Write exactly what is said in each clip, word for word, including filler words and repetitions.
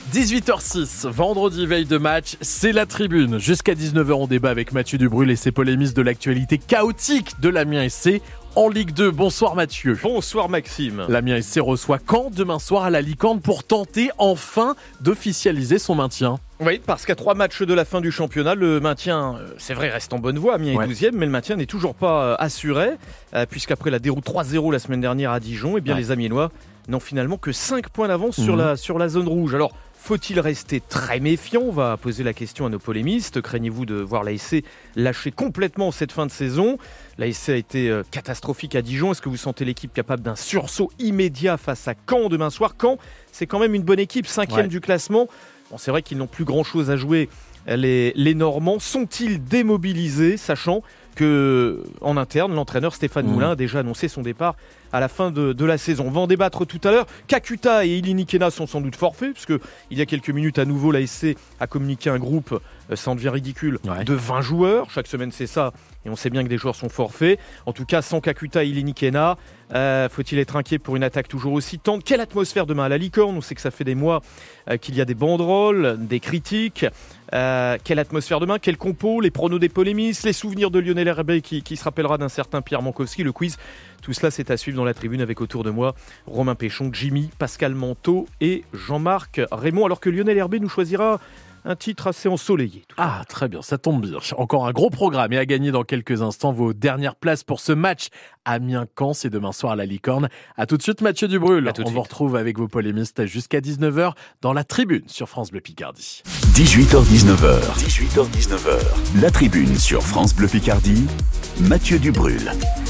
dix-huit heures six, vendredi veille de match, c'est la tribune. Jusqu'à dix-neuf heures, on débat avec Mathieu Dubrul et ses polémistes de l'actualité chaotique de l'Amiens S C en Ligue deux. Bonsoir Mathieu. Bonsoir Maxime. L'Amiens S C reçoit Caen demain soir à la Licorne pour tenter enfin d'officialiser son maintien. Oui, parce qu'à trois matchs de la fin du championnat, le maintien, c'est vrai, reste en bonne voie. Amiens ouais. est douzième, mais le maintien n'est toujours pas assuré, euh, puisqu'après la déroute trois zéro la semaine dernière à Dijon, eh bien ouais. les Amiénois n'ont finalement que cinq points d'avance mmh. sur, la, sur la zone rouge. Alors, faut-il rester très méfiant ? On va poser la question à nos polémistes. Craignez-vous de voir l'A S C lâcher complètement cette fin de saison ? L'A S C a été euh, catastrophique à Dijon. Est-ce que vous sentez l'équipe capable d'un sursaut immédiat face à Caen demain soir ? Caen, c'est quand même une bonne équipe, cinquième ouais. du classement. Bon, c'est vrai qu'ils n'ont plus grand-chose à jouer. Les, les Normands sont-ils démobilisés, sachant que en interne, l'entraîneur Stéphane mmh. Moulin a déjà annoncé son départ à la fin de, de la saison. On va en débattre tout à l'heure. Kakuta et Elini Kena sont sans doute forfaits, puisque il y a quelques minutes à nouveau, l'A S C a communiqué un groupe, ça en devient ridicule, ouais. de vingt joueurs. Chaque semaine c'est ça, et on sait bien que des joueurs sont forfaits. En tout cas, sans Kakuta et Elini Kena, euh, faut-il être inquiet pour une attaque toujours aussi tendre ? Quelle atmosphère demain à la Licorne ? On sait que ça fait des mois euh, qu'il y a des banderoles, des critiques. Euh, quelle atmosphère demain ? Quel compo ? Les pronos des polémistes ? Les souvenirs de Lionel Herbey qui, qui se rappellera d'un certain Pierre Mankowski ? Le quiz, tout cela c'est à suivre dans la tribune avec autour de moi Romain Péchon, Jimmy, Pascal Manteau et Jean-Marc Raymond, alors que Lionel Herbey nous choisira un titre assez ensoleillé. Ah, très bien, ça tombe bien. Encore un gros programme et à gagner dans quelques instants vos dernières places pour ce match Amiens-Caen, c'est demain soir à la Licorne. A tout de suite Mathieu Dubrul. On suite. vous retrouve avec vos polémistes jusqu'à dix-neuf heures dans la tribune sur France Bleu Picardie. dix-huit heures dix-neuf heures. dix-huit heures dix-neuf heures. La tribune sur France Bleu Picardie. Mathieu Dubrul.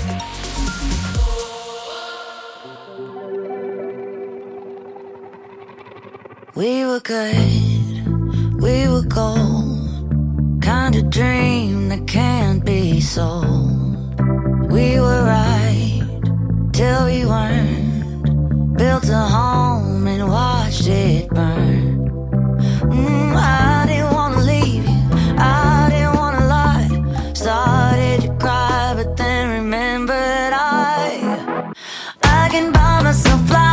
We were good, we were gold, kind of dream that can't be sold. We were right, till we weren't, built a home and watched it burn. Mm, I didn't want to leave you, I didn't want to lie, started to cry but then remembered I, I can buy myself flowers.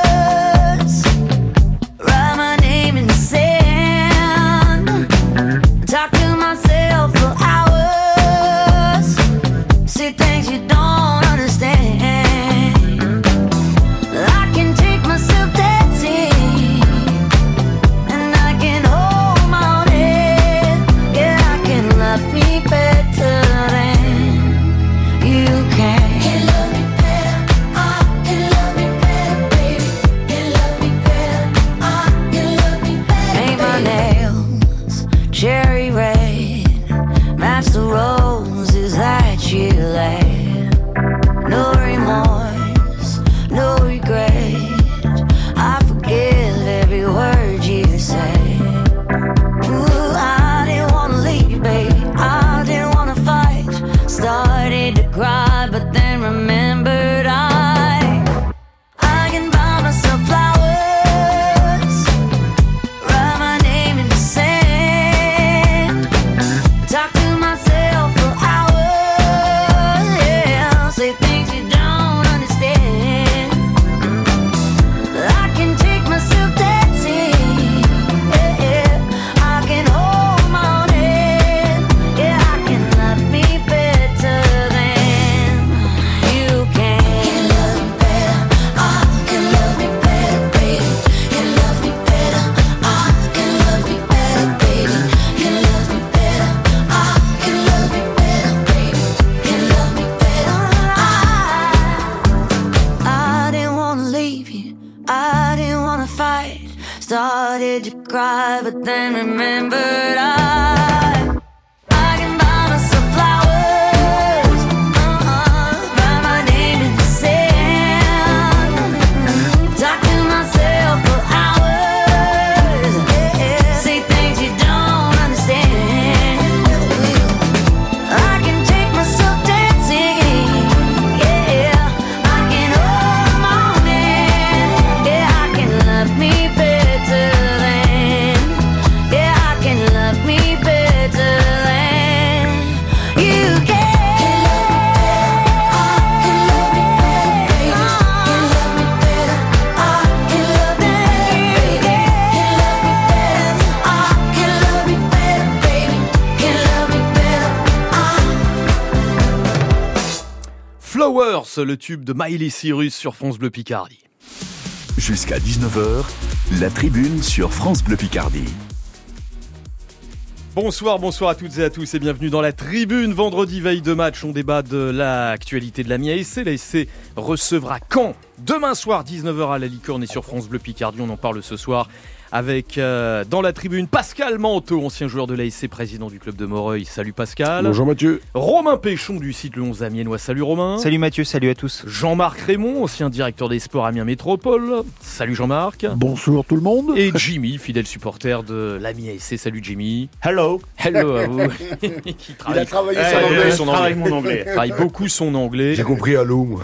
Started to cry, but then remembered I, I can buy myself flowers, uh-uh, write my name in the sand, talk to myself for hours, yeah, say things you don't understand. I can take myself dancing, yeah, I can hold my own hand, yeah, I can love me better. Yeah, I can love me better. Dance, le tube de Miley Cyrus sur France Bleu Picardie. Jusqu'à dix-neuf heures, la tribune sur France Bleu Picardie. Bonsoir, bonsoir à toutes et à tous et bienvenue dans la tribune. Vendredi, veille de match, on débat de l'actualité de l'Amiens A S C. L'A S C recevra Caen demain soir, dix-neuf heures à la Licorne et sur France Bleu Picardie. On en parle ce soir avec, euh, dans la tribune, Pascal Manteau, ancien joueur de l'A S C, président du club de Moreuil. Salut Pascal. Bonjour Mathieu. Romain Péchon du site Le onze Amiénois. Salut Romain. Salut Mathieu, salut à tous. Jean-Marc Raymond, ancien directeur des sports Amiens Métropole. Salut Jean-Marc. Bonsour tout le monde. Et Jimmy, fidèle supporter de l'Amiens A S C. Salut Jimmy. Hello. Hello à vous. Qui travaille... Il a travaillé hey, son, anglais. son anglais. Mon anglais. Il travaille beaucoup son anglais. J'ai compris allô moi.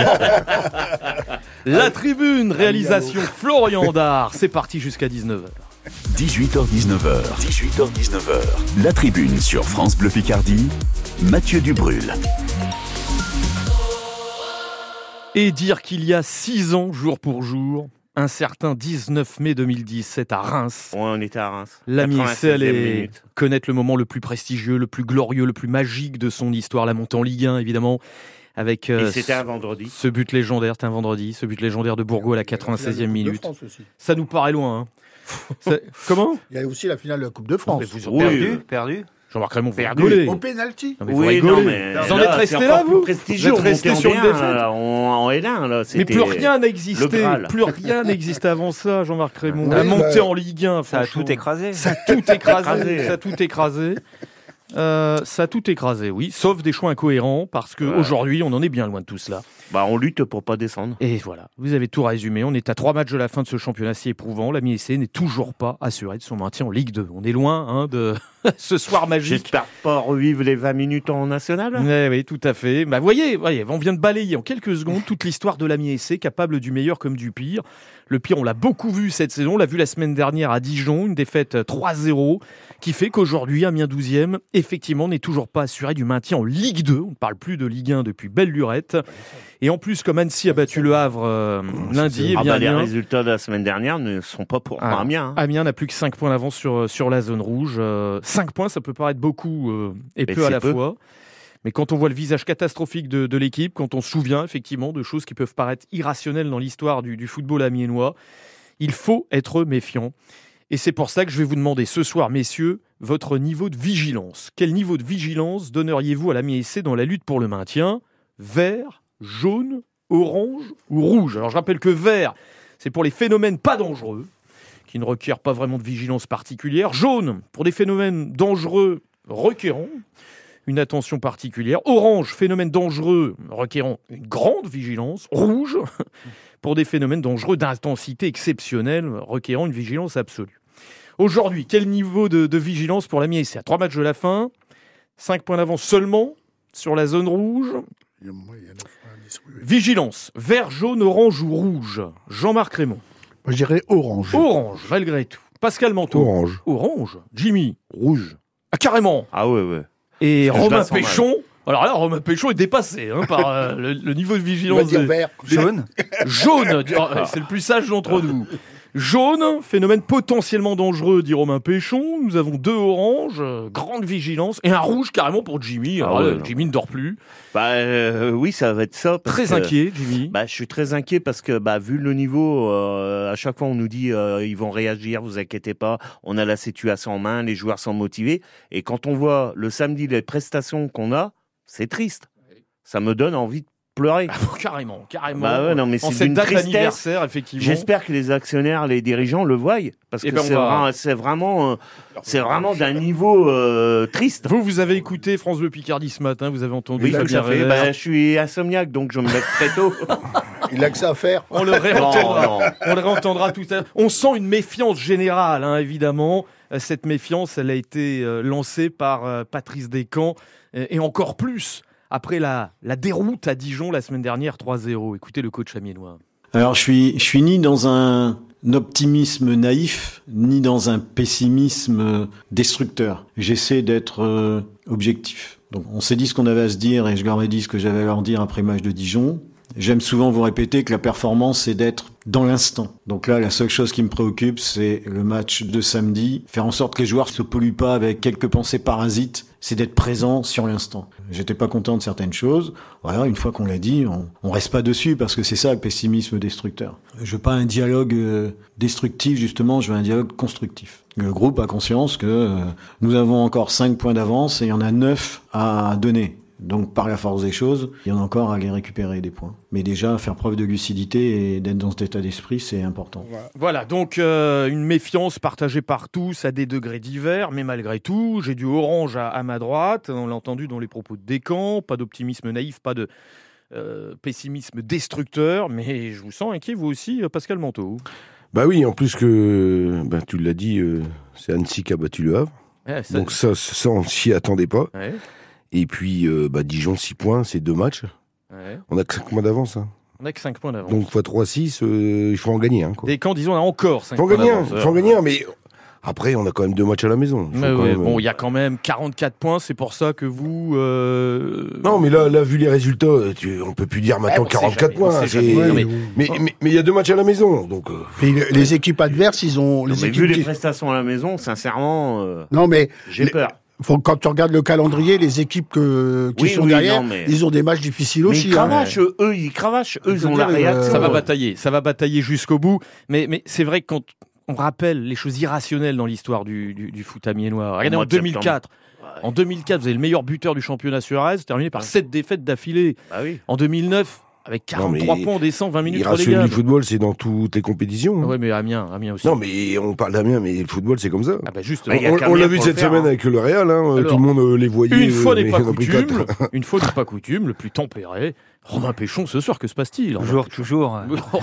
La tribune, réalisation Florian Dard. C'est parti jusqu'à dix-neuf heures. dix-huit heures dix-neuf heures. dix-huit heures dix-neuf heures. La tribune sur France Bleu Picardie. Mathieu Dubrul. Et dire qu'il y a six ans, jour pour jour, un certain dix-neuf mai deux mille dix-sept à Reims. Ouais, on était à Reims. L'Amiens A S C allait connaître le moment le plus prestigieux, le plus glorieux, le plus magique de son histoire, la montée en Ligue un évidemment. Avec euh, et c'était un vendredi. Ce but légendaire, c'était un vendredi, ce but légendaire de Bourgault à la quatre-vingt-seizième minute. Ça nous paraît loin. Hein. Ça, comment ? Il y a aussi la finale de la Coupe de France. Non, vous oui, perdu, euh... perdu. Jean-Marc Raymond, vous perdu. rigolez. Au pénalty. Non, mais oui, non, mais vous en êtes resté là, vous Vous êtes resté sur une défaite. En L un, là. Mais plus rien n'existait. Plus rien n'existait avant ça, Jean-Marc Raymond. Oui, la montée bah... en Ligue un, ça a tout écrasé. Ça a tout écrasé. Ça a tout écrasé. Euh, ça a tout écrasé, oui, sauf des choix incohérents, parce qu'aujourd'hui, ouais. on en est bien loin de tout cela. Bah, on lutte pour pas descendre. Et voilà, vous avez tout résumé. On est à trois matchs de la fin de ce championnat si éprouvant. L'Amiens A S C n'est toujours pas assuré de son maintien en Ligue deux. On est loin hein, de ce soir magique. J'espère pas revivre les vingt minutes en national. Ouais, oui, tout à fait. Bah, voyez, voyez, on vient de balayer en quelques secondes toute l'histoire de l'Amiens A S C, capable du meilleur comme du pire. Le pire, on l'a beaucoup vu cette saison. On l'a vu la semaine dernière à Dijon, une défaite trois zéro, qui fait qu'aujourd'hui, Amiens douzième, effectivement, n'est toujours pas assuré du maintien en Ligue deux. On ne parle plus de Ligue un depuis belle lurette. Et en plus, comme Annecy a battu le Havre euh, lundi, ah eh bien, bah, les Amiens, résultats de la semaine dernière ne sont pas pour ah, Amiens. Hein. Amiens n'a plus que cinq points d'avance sur, sur la zone rouge. Euh, cinq points, ça peut paraître beaucoup euh, et Mais peu à la peu. fois. Mais quand on voit le visage catastrophique de, de l'équipe, quand on se souvient effectivement de choses qui peuvent paraître irrationnelles dans l'histoire du, du football amiénois, il faut être méfiant. Et c'est pour ça que je vais vous demander ce soir, messieurs, votre niveau de vigilance. Quel niveau de vigilance donneriez-vous à l'Amiens A S C dans la lutte pour le maintien ? Vert, jaune, orange ou rouge ? Alors je rappelle que vert, c'est pour les phénomènes pas dangereux, qui ne requièrent pas vraiment de vigilance particulière. Jaune, pour des phénomènes dangereux requérant une attention particulière. Orange, phénomène dangereux requérant une grande vigilance. Rouge, pour des phénomènes dangereux d'intensité exceptionnelle requérant une vigilance absolue. Aujourd'hui, quel niveau de, de vigilance pour l'Amiens A S C ? À trois matchs de la fin, cinq points d'avance seulement sur la zone rouge. Il y a, moi, il y a neuf, dix, oui, oui. Vigilance, vert, jaune, orange ou rouge ? Jean-Marc Raymond. Moi, je dirais orange. Orange, malgré tout. Pascal Manteau. Orange. Orange. Jimmy. Rouge. Ah, carrément. Ah ouais, ouais. Et Parce Romain Péchon. Alors là, Romain Péchon est dépassé hein, par euh, le, le niveau de vigilance. Il va dire de... vert. Jaune. Jaune. C'est le plus sage d'entre nous. Jaune, phénomène potentiellement dangereux, dit Romain Péchon. Nous avons deux oranges, euh, grande vigilance, et un rouge carrément pour Jimmy. Alors, ah ouais, là, Jimmy ne dort plus. Bah euh, oui, ça va être ça. Très que, inquiet, Jimmy. Bah je suis très inquiet parce que bah vu le niveau, euh, à chaque fois on nous dit euh, ils vont réagir, vous inquiétez pas, on a la situation en main, les joueurs sont motivés. Et quand on voit le samedi les prestations qu'on a, c'est triste. Ça me donne envie de pleurer. Ah, carrément, carrément. Bah ouais, non, mais en c'est cette d'une date tristesse. d'anniversaire, effectivement. J'espère que les actionnaires, les dirigeants le voient, parce que ben c'est, va... vra- c'est vraiment, euh, c'est vraiment d'un niveau euh, triste. Vous, vous avez écouté France Bleu Picardie ce matin, vous avez entendu. Oui, tout à fait. Bah, je suis insomniaque, donc je me lève très tôt. Il a que ça à faire. On le réentendra. Non, non. On le réentendra tout à l'heure. On sent une méfiance générale, hein, évidemment. Cette méfiance, elle a été euh, lancée par euh, Patrice Descamps, et, et encore plus après la, la déroute à Dijon la semaine dernière, trois zéro. Écoutez le coach amiénois. Alors, je suis, je suis ni dans un optimisme naïf, ni dans un pessimisme destructeur. J'essaie d'être euh, objectif. Donc, on s'est dit ce qu'on avait à se dire, et je leur ai dit ce que j'avais à leur dire après le match de Dijon. J'aime souvent vous répéter que la performance, c'est d'être dans l'instant. Donc là, la seule chose qui me préoccupe, c'est le match de samedi. Faire en sorte que les joueurs se polluent pas avec quelques pensées parasites, c'est d'être présent sur l'instant. J'étais pas content de certaines choses. Voilà, une fois qu'on l'a dit, on, on reste pas dessus parce que c'est ça le pessimisme destructeur. Je veux pas un dialogue euh, destructif, justement, je veux un dialogue constructif. Le groupe a conscience que euh, nous avons encore cinq points d'avance et il y en a neuf à donner. Donc, par la force des choses, il y en a encore à aller récupérer des points. Mais déjà, faire preuve de lucidité et d'être dans cet état d'esprit, c'est important. Voilà, donc euh, une méfiance partagée par tous à des degrés divers, mais malgré tout, j'ai du orange à, à ma droite, on l'a entendu dans les propos de Descamps, pas d'optimisme naïf, pas de euh, pessimisme destructeur, mais je vous sens inquiet, vous aussi, Pascal Manteau. Bah oui, en plus que, bah, tu l'as dit, euh, c'est Annecy qui a battu le Havre, ouais, ça... donc ça, ça on s'y attendait pas. Ouais. Et puis, euh, bah, Dijon, six points, c'est deux matchs. Ouais. On a que cinq points d'avance. Hein. On a que cinq points d'avance. Donc, fois trois six, euh, il faut en gagner un. Quoi. Descamps, disons, on a encore cinq faut points gagner d'avance. un, il faut en gagner un, mais après, on a quand même deux matchs à la maison. Mais ouais, même, bon, euh... il y a quand même quarante-quatre points, c'est pour ça que vous... Euh... Non, mais là, là, vu les résultats, tu, on peut plus dire maintenant ouais, quarante-quatre points. C'est... Ouais, mais mais il mais, mais, y a deux matchs à la maison. Donc, euh... les, les équipes adverses, ils ont... Les non, mais équipes vu les qui... prestations à la maison, sincèrement, euh, non, mais j'ai les... peur. Faut, quand tu regardes le calendrier, les équipes que, qui oui, sont oui, derrière, non, mais... ils ont des matchs difficiles mais aussi. Ils cravachent, hein. eux, ils cravachent, eux, ils ont la réaction. Ça va batailler, ça va batailler jusqu'au bout. Mais, mais c'est vrai que quand on rappelle les choses irrationnelles dans l'histoire du, du, du foot amiénois. Regardez, en deux mille quatre, ouais. en deux mille quatre, vous avez le meilleur buteur du championnat sur Aise, terminé par sept défaites d'affilée. Bah oui. En deux mille neuf, avec quarante-trois non, points, on descend vingt minutes relégable. relégable. Le football, c'est dans toutes les compétitions. Hein. Ouais, mais Amiens, Amiens aussi. Non, mais on parle d'Amiens, mais le football, c'est comme ça. Ah bah juste, ah, on, on l'a vu cette semaine hein. avec le Real, hein, Alors, tout le monde euh, les voyait. Une fois n'est euh, pas coutume, une fois n'est pas coutume, le plus tempéré. Romain Péchon, ce soir, que se passe-t-il? Toujours, toujours.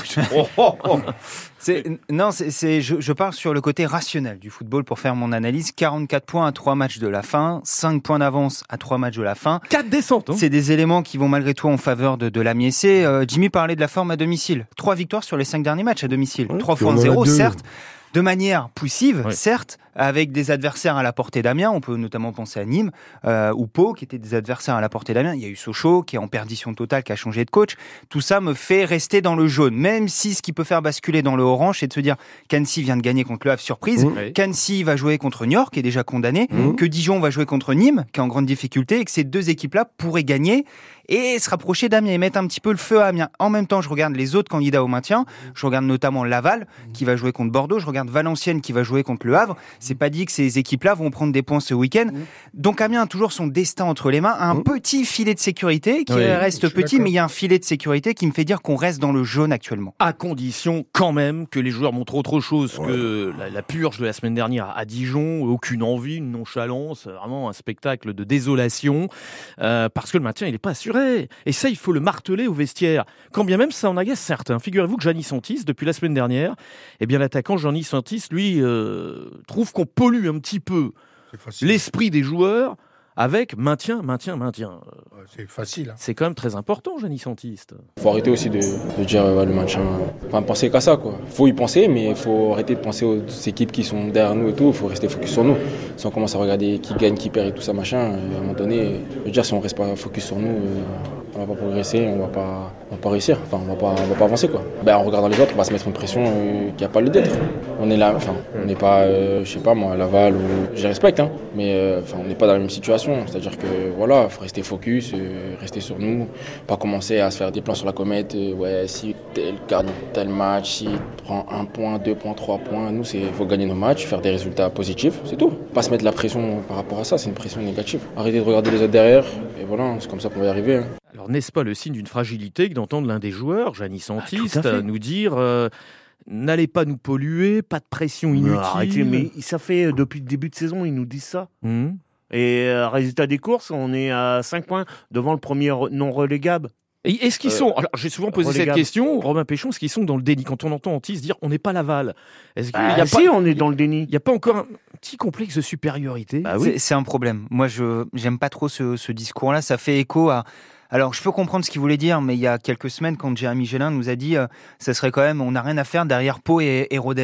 c'est, non, c'est, c'est, je, je parle sur le côté rationnel du football pour faire mon analyse. quarante-quatre points à trois matchs de la fin, cinq points d'avance à trois matchs de la fin. quatre descentes. Hein. C'est des éléments qui vont malgré tout en faveur de, de l'Amiécé. Euh, Jimmy parlait de la forme à domicile. Trois victoires sur les cinq derniers matchs à domicile. Ouais, Trois fois zéro, certes. De manière poussive, ouais. certes, avec des adversaires à la portée d'Amiens. On peut notamment penser à Nîmes euh, ou Pau, qui étaient des adversaires à la portée d'Amiens. Il y a eu Sochaux, qui est en perdition totale, qui a changé de coach. Tout ça me fait rester dans le jaune. Même si ce qui peut faire basculer dans le orange, c'est de se dire qu'Annecy vient de gagner contre le Havre, surprise. Mmh. Qu'Annecy va jouer contre Niort, qui est déjà condamné. Mmh. Que Dijon va jouer contre Nîmes, qui est en grande difficulté. Et que ces deux équipes-là pourraient gagner et se rapprocher d'Amiens et mettre un petit peu le feu à Amiens. En même temps, je regarde les autres candidats au maintien. Je regarde notamment Laval, qui va jouer contre Bordeaux. Je regarde Valenciennes, qui va jouer contre Le Havre. C'est pas dit que ces équipes-là vont prendre des points ce week-end. Donc Amiens a toujours son destin entre les mains. Un mmh. petit filet de sécurité qui oui, reste petit, d'accord. mais il y a un filet de sécurité qui me fait dire qu'on reste dans le jaune actuellement. À condition quand même que les joueurs montrent autre chose ouais. que la, la purge de la semaine dernière à Dijon. Aucune envie, une nonchalance, vraiment un spectacle de désolation. Euh, parce que le maintien, il n'est pas assuré. Et ça, il faut le marteler au vestiaire. Quand bien même ça en agace certains. Figurez-vous que Gianni Santis, depuis la semaine dernière, eh bien l'attaquant Gianni Santis, lui, euh, trouve qu'on pollue un petit peu l'esprit des joueurs avec maintien, maintien, maintien. Ouais, c'est facile. Hein. C'est quand même très important, Gianni Santis. Il faut arrêter aussi de, de dire ouais, le maintien. Enfin, penser qu'à ça, quoi. Il faut y penser, mais il faut arrêter de penser aux équipes qui sont derrière nous et tout. Il faut rester focus sur nous. Si on commence à regarder qui gagne, qui perd et tout ça, machin, à un moment donné, je veux dire, si on reste pas focus sur nous, euh, on va pas progresser, on va pas, on va pas réussir. Enfin, on va pas, on va pas avancer, quoi. Ben, en regardant les autres, on va se mettre une pression euh, qui a pas lieu d'être. On est là, enfin, on n'est pas, euh, je sais pas moi, à Laval ou, je respecte, hein, mais euh, enfin, on n'est pas dans la même situation. C'est-à-dire que voilà, faut rester focus, euh, rester sur nous, pas commencer à se faire des plans sur la comète. Euh, ouais, si tel gagne tel match, si prend un point, deux points, trois points, nous c'est faut gagner nos matchs, faire des résultats positifs, c'est tout. Pas se mettre la pression par rapport à ça, c'est une pression négative. Arrêter de regarder les autres derrière, et voilà, c'est comme ça qu'on va y arriver. Hein. Alors n'est-ce pas le signe d'une fragilité que d'entendre l'un des joueurs, Gianni Santis, ah, nous dire euh, n'allez pas nous polluer, pas de pression inutile. Non, arrêtez, mais ça fait euh, depuis le début de saison, ils nous disent ça. Mmh. Et euh, résultat des courses, on est à cinq points devant le premier re- non relégable. Et est-ce qu'ils euh, sont, alors j'ai souvent posé relégable. cette question, Romain Péchon, est-ce qu'ils sont dans le déni? Quand on entend Antis dire on n'est pas Laval, est-ce qu'il bah, y a si, pas, on est dans le déni. Il n'y a pas encore un petit complexe de supériorité? Bah oui. c'est, c'est un problème. Moi, je j'aime pas trop ce, ce discours-là. Ça fait écho à... Alors, je peux comprendre ce qu'il voulait dire, mais il y a quelques semaines, quand Jérémy Gélin nous a dit euh, ça serait quand même, on n'a rien à faire derrière Pau et, et Rodez.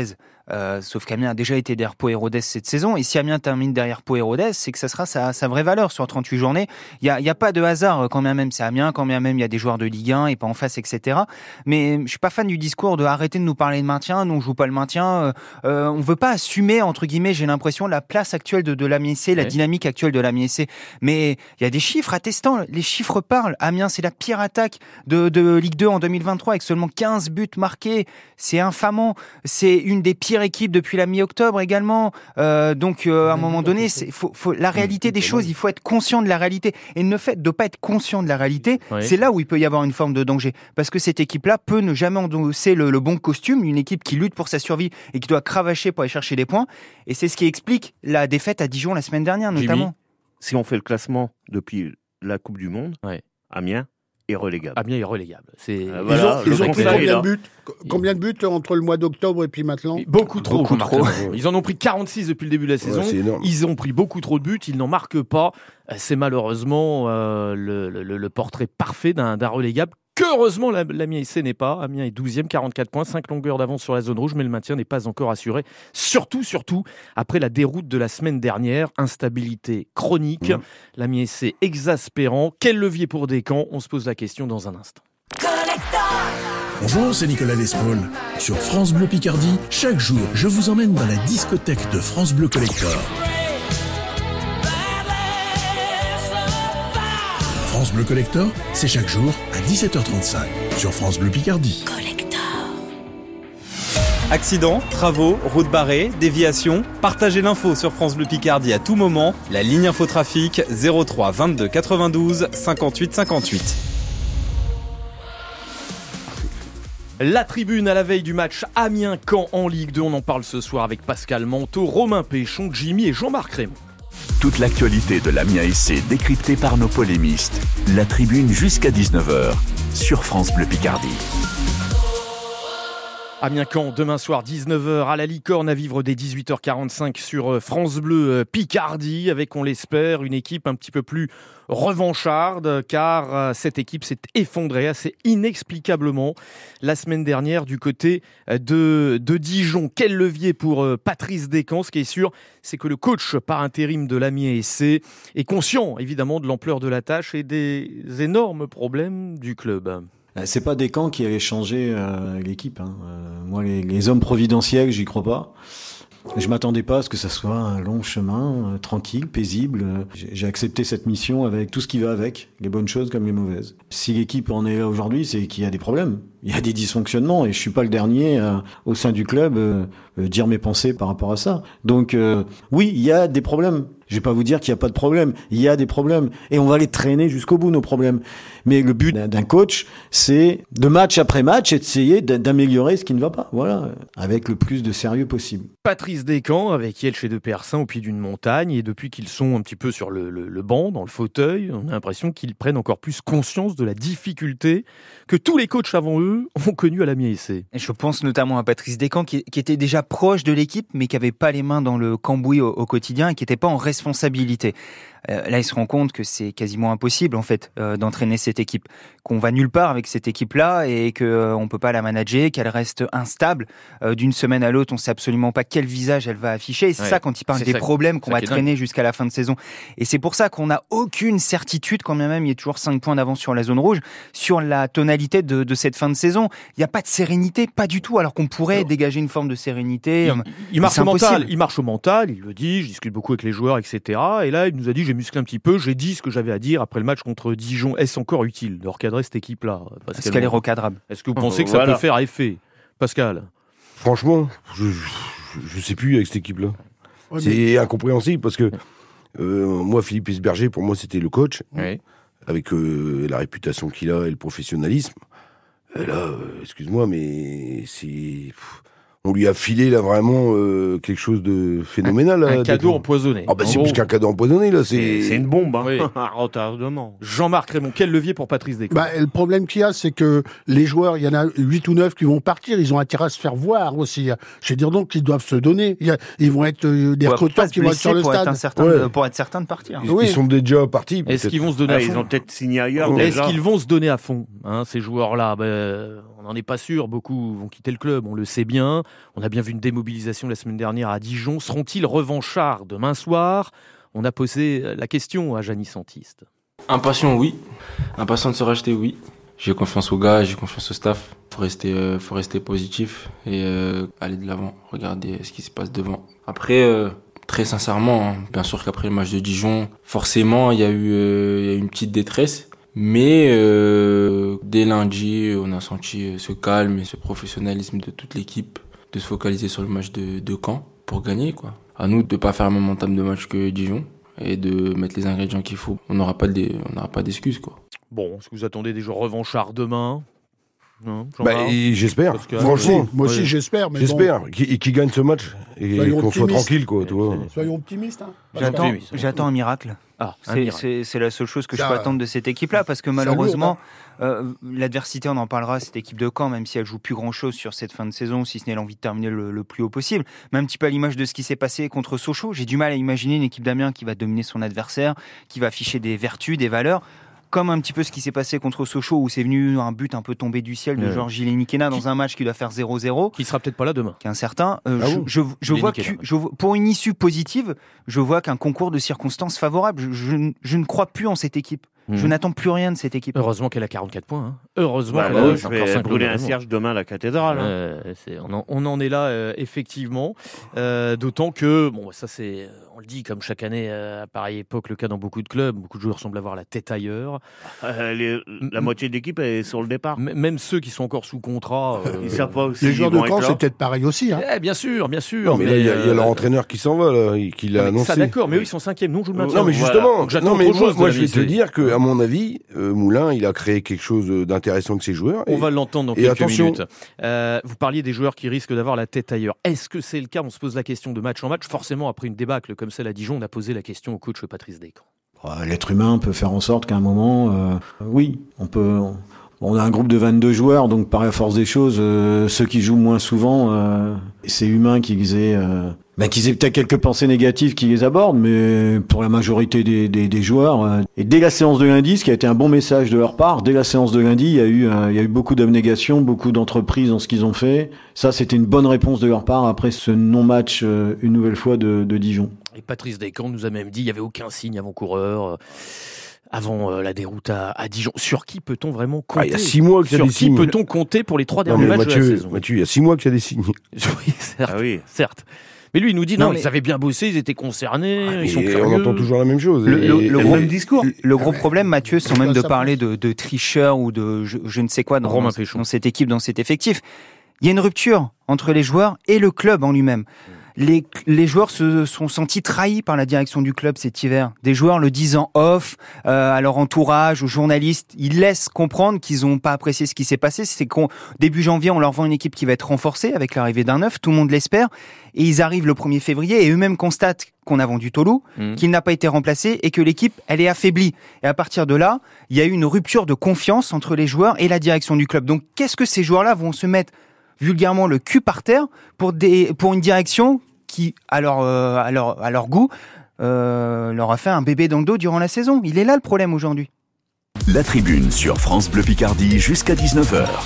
Euh, sauf qu'Amiens a déjà été derrière Pau et Rodez cette saison. Et si Amiens termine derrière Pau et Rodez, c'est que ça sera sa, sa vraie valeur sur trente-huit journées. Il n'y a, y a pas de hasard, quand bien même c'est Amiens, quand bien même il y a des joueurs de Ligue un et pas en face, et cetera. Mais je suis pas fan du discours de arrêter de nous parler de maintien, nous on joue pas le maintien. Euh, on veut pas assumer, entre guillemets, j'ai l'impression, la place actuelle de, de l'Amiens S C, la ouais. dynamique actuelle de l'Amiens S C. Mais il y a des chiffres attestant, les chiffres parlent. Amiens, c'est la pire attaque de, de Ligue deux en deux mille vingt-trois avec seulement quinze buts marqués. C'est infamant. C'est une des pires équipes depuis la mi-octobre également. Euh, donc, euh, à un moment donné, c'est, faut, faut, la réalité des choses, il faut être conscient de la réalité. Et le fait de ne pas être conscient de la réalité, oui. c'est là où il peut y avoir une forme de danger. Parce que cette équipe-là peut ne jamais endosser le, le bon costume, une équipe qui lutte pour sa survie et qui doit cravacher pour aller chercher des points. Et c'est ce qui explique la défaite à Dijon la semaine dernière, notamment. Jimmy, si on fait le classement depuis la Coupe du Monde, ouais. Amiens est relégable. Amiens est relégable. C'est... Euh, voilà, ils ont, ils ont pris combien de buts Combien de buts entre le mois d'octobre et puis maintenant? Beaucoup trop. Beaucoup trop. Ils en ont pris quarante-six depuis le début de la saison. Ouais, ils ont pris beaucoup trop de buts. Ils n'en marquent pas. C'est malheureusement euh, le, le, le portrait parfait d'un, d'un relégable. Qu'heureusement, l'Amiens S C n'est pas. Amiens est douzième, quarante-quatre points, cinq longueurs d'avance sur la zone rouge, mais le maintien n'est pas encore assuré. Surtout, surtout, après la déroute de la semaine dernière, instabilité chronique, mmh. l'Amiens S C exaspérant. Quel levier pour Descamps? On se pose la question dans un instant. Bonjour, c'est Nicolas Lespaul. Sur France Bleu Picardie, chaque jour, je vous emmène dans la discothèque de France Bleu Collector. France Bleu Collector, c'est chaque jour à dix-sept heures trente-cinq sur France Bleu Picardie. Collector. Accidents, travaux, routes barrées, déviations, partagez l'info sur France Bleu Picardie à tout moment. La ligne infotrafic zéro trois vingt-deux quatre-vingt-douze cinquante-huit cinquante-huit. La tribune à la veille du match Amiens-Caen en Ligue deux. On en parle ce soir avec Pascal Manteau, Romain Péchon, Jimmy et Jean-Marc Raymond. Toute l'actualité de l'Amiens S C décryptée par nos polémistes. La tribune jusqu'à dix-neuf heures sur France Bleu Picardie. Amiens-Caen, demain soir, dix-neuf heures, à la Licorne, à vivre dès dix-huit heures quarante-cinq sur France Bleu Picardie, avec, on l'espère, une équipe un petit peu plus revancharde, car cette équipe s'est effondrée assez inexplicablement la semaine dernière du côté de, de Dijon. Quel levier pour Patrice Descamps? Ce qui est sûr, c'est que le coach par intérim de l'Amiens S C est conscient, évidemment, de l'ampleur de la tâche et des énormes problèmes du club. C'est pas Descamps qui avait changé euh, l'équipe. Hein. Euh, moi, les, les hommes providentiels, j'y crois pas. Je m'attendais pas à ce que ça soit un long chemin, euh, tranquille, paisible. Euh, j'ai, j'ai accepté cette mission avec tout ce qui va avec, les bonnes choses comme les mauvaises. Si l'équipe en est là aujourd'hui, c'est qu'il y a des problèmes. Il y a des dysfonctionnements et je suis pas le dernier euh, au sein du club euh, euh, dire mes pensées par rapport à ça. Donc euh, oui, il y a des problèmes. Je vais pas vous dire qu'il y a pas de problème. Il y a des problèmes et on va les traîner jusqu'au bout nos problèmes. Mais le but d'un coach, c'est de match après match essayer d'améliorer ce qui ne va pas. Voilà, avec le plus de sérieux possible. Patrice Descamps avec Yelch et De Persin au pied d'une montagne, et depuis qu'ils sont un petit peu sur le, le, le banc, dans le fauteuil, on a l'impression qu'ils prennent encore plus conscience de la difficulté que tous les coachs avant eux ont connue à l'Amiens S C. Et je pense notamment à Patrice Descamps qui, qui était déjà proche de l'équipe, mais qui n'avait pas les mains dans le cambouis au, au quotidien et qui n'était pas en responsabilité. Euh, là, il se rend compte que c'est quasiment impossible en fait euh, d'entraîner cette équipe, qu'on va nulle part avec cette équipe-là et que euh, on peut pas la manager, qu'elle reste instable euh, d'une semaine à l'autre. On sait absolument pas quel visage elle va afficher. Et c'est ouais, ça quand il parle des ça, problèmes qu'on va traîner dingue. Jusqu'à la fin de saison. Et c'est pour ça qu'on n'a aucune certitude, quand bien même il y a toujours cinq points d'avance sur la zone rouge, sur la tonalité de, de cette fin de saison. Il n'y a pas de sérénité, pas du tout. Alors qu'on pourrait Alors, dégager une forme de sérénité. Il, il marche au mental. Il marche au mental. Il le dit. Je discute beaucoup avec les joueurs, et cetera. Et là, il nous a dit j'ai musclé un petit peu. J'ai dit ce que j'avais à dire après le match contre Dijon. Est-ce encore utile de recadrer cette équipe-là? Pascal, est-ce qu'elle est recadrable? Est-ce que vous pensez que ça voilà. peut faire effet, Pascal? Franchement, je, je, je sais plus avec cette équipe-là. Ouais, c'est mais... incompréhensible parce que euh, moi, Philippe Esberger, pour moi, c'était le coach, oui. avec euh, la réputation qu'il a et le professionnalisme. Et là, euh, excuse-moi, mais c'est... On lui a filé là vraiment euh, quelque chose de phénoménal. Un, là, un cadeau empoisonné. Ah bah c'est plus qu'un cadeau empoisonné là, c'est c'est une bombe, hein. Oui. Un retardement. Jean-Marc Raymond, quel levier pour Patrice Descamps? Bah, le problème qu'il y a, c'est que les joueurs, il y en a huit ou neuf qui vont partir, ils ont intérêt à se faire voir aussi. Je veux dire donc qu'ils doivent se donner. Il y a, ils vont être euh, des recruteurs qui vont être sur le pour stade. Être certain ouais. de, pour être certains de partir. Ils, oui. ils sont déjà partis. Est-ce qu'ils vont se donner ah, à fond? Ils ont peut-être signé ailleurs. Est-ce déjà. qu'ils vont se donner à fond, hein, ces joueurs-là? Ben, on n'en est pas sûr. Beaucoup vont quitter le club, on le sait bien. On a bien vu une démobilisation la semaine dernière à Dijon. Seront-ils revanchards demain soir ? On a posé la question à Gianni Santiste. Impatient, oui. Impatient de se racheter, oui. J'ai confiance aux gars, j'ai confiance au staff. Faut rester, euh, faut rester positif et euh, aller de l'avant. Regarder ce qui se passe devant. Après, euh, très sincèrement, hein, bien sûr qu'après le match de Dijon, forcément, il y a eu, euh, il y a eu une petite détresse. Mais euh, dès lundi, on a senti ce calme et ce professionnalisme de toute l'équipe, de se focaliser sur le match de, de Caen pour gagner, quoi. À nous de pas faire le même entame de match que Dijon et de mettre les ingrédients qu'il faut. On n'aura pas de, on n'aura pas d'excuses, quoi. Bon, est-ce que vous attendez des joueurs revanchards demain ? Non, bah, et j'espère. Que, Franchement, oui, moi aussi oui. j'espère. Mais j'espère bon. qu'ils qu gagnent ce match et Soyons qu'on soit optimistes. tranquille, quoi. Tu vois. Soyons optimistes. Hein. J'attends, j'attends un miracle. Ah, un c'est, miracle. c'est, c'est la seule chose que je Ah, peux attendre de cette équipe-là, parce que c'est malheureusement, lourd, euh, l'adversité, on en parlera, cette équipe de Caen, même si elle joue plus grand-chose sur cette fin de saison, si ce n'est l'envie de terminer le, le plus haut possible. Mais un petit peu à l'image de ce qui s'est passé contre Sochaux, j'ai du mal à imaginer une équipe d'Amiens qui va dominer son adversaire, qui va afficher des vertus, des valeurs. Comme un petit peu ce qui s'est passé contre Sochaux, où c'est venu un but un peu tombé du ciel de ouais. Georges Gilles-Nikena dans un match qui doit faire zéro zéro. Qui sera peut-être pas là demain. Qui est incertain. Euh, Ah je, bon je, je vois que, Gilles-Nikena. je vois- pour une issue positive, je vois qu'un concours de circonstances favorable. Je, je, je ne crois plus en cette équipe. Mmh. Je n'attends plus rien de cette équipe. Heureusement qu'elle a quarante-quatre points. Hein. Heureusement Bah, qu'elle là, a je encore vais cinq brûler points un devant. cierge demain à la cathédrale. hein. Euh, c'est- on, en, on en est là, euh, effectivement. Euh, d'autant que, bon, ça c'est, on le dit comme chaque année, euh, à pareille époque, le cas dans beaucoup de clubs. Beaucoup de joueurs semblent avoir la tête ailleurs. Euh, les- la moitié de l'équipe est sur le départ. M- même ceux qui sont encore sous contrat. euh, Ils savent pas aussi. Les joueurs de vont être Caen, là. c'est peut-être pareil aussi. Hein. eh, bien sûr, bien sûr. Non, mais là, il y, a- il y a euh, leur entraîneur qui s'en va, là, et qui l'a mais annoncé. Ça d'accord, mais eux ils sont cinquième. Nous, je le maintiens. Non, mais Voilà. justement, Donc, j'attends non, mais autre moi, chose de moi la je vais te Miss. dire que, à mon avis, euh, Moulin, il a créé quelque chose d'intéressant avec ses joueurs. On et- va l'entendre dans et quelques attention. minutes. Euh, vous parliez des joueurs qui risquent d'avoir la tête ailleurs. Est-ce que c'est le cas ? On se pose la question de match en match. Forcément, après une débâcle comme celle à Dijon, on a posé la question au coach Patrice Descamps. Euh, L'être humain peut faire en sorte qu'à un moment, euh, oui, on peut. On, on a un groupe de vingt-deux joueurs, donc par la force des choses, euh, ceux qui jouent moins souvent, euh, c'est humain qu'ils aient, euh, ben, qu'ils aient peut-être quelques pensées négatives qui les abordent, mais pour la majorité des, des, des joueurs, euh, et dès la séance de lundi, ce qui a été un bon message de leur part, dès la séance de lundi, il y a eu, euh, il y a eu beaucoup d'abnégation, beaucoup d'entreprises dans ce qu'ils ont fait. Ça, c'était une bonne réponse de leur part après ce non-match, euh, une nouvelle fois, de, de Dijon. Et Patrice Descamps nous a même dit qu'il n'y avait aucun signe avant-coureur, euh, avant euh, la déroute à, à Dijon. Sur qui peut-on vraiment compter ? Ah, il y a six mois qu'il y a Sur des qui signes. peut-on compter pour les trois Non, derniers mais matchs de la Mathieu, saison ? Mathieu, il y a six mois qu'il y a des signes. Oui, certes, Ah oui. certes. Mais lui, il nous dit non, Non, mais- ils avaient bien bossé, ils étaient concernés, Ah, ils sont mais curieux. on entend toujours la même chose. Le, Et- le- et- le et- gros, et- discours. Le gros problème, Mathieu, sans même de Ça parler de, de tricheur ou de je, je ne sais quoi dans, Romain dans, Péchon. dans cette équipe, dans cet effectif, il y a une rupture entre les joueurs et le club en lui-même. Les, les joueurs se sont sentis trahis par la direction du club cet hiver. Des joueurs le disant off, euh, à leur entourage, aux journalistes, ils laissent comprendre qu'ils n'ont pas apprécié ce qui s'est passé. C'est qu'au début janvier, on leur vend une équipe qui va être renforcée avec l'arrivée d'un neuf, tout le monde l'espère. Et ils arrivent le premier février et eux-mêmes constatent qu'on a vendu Tolou, Mmh. qu'il n'a pas été remplacé et que l'équipe, elle est affaiblie. Et à partir de là, il y a eu une rupture de confiance entre les joueurs et la direction du club. Donc, qu'est-ce que ces joueurs-là vont se mettre vulgairement le cul par terre pour, des, pour une direction qui, à leur, euh, à leur, à leur goût, euh, leur a fait un bébé dans le dos durant la saison. Il est là le problème aujourd'hui. La tribune sur France Bleu Picardie jusqu'à dix-neuf heures.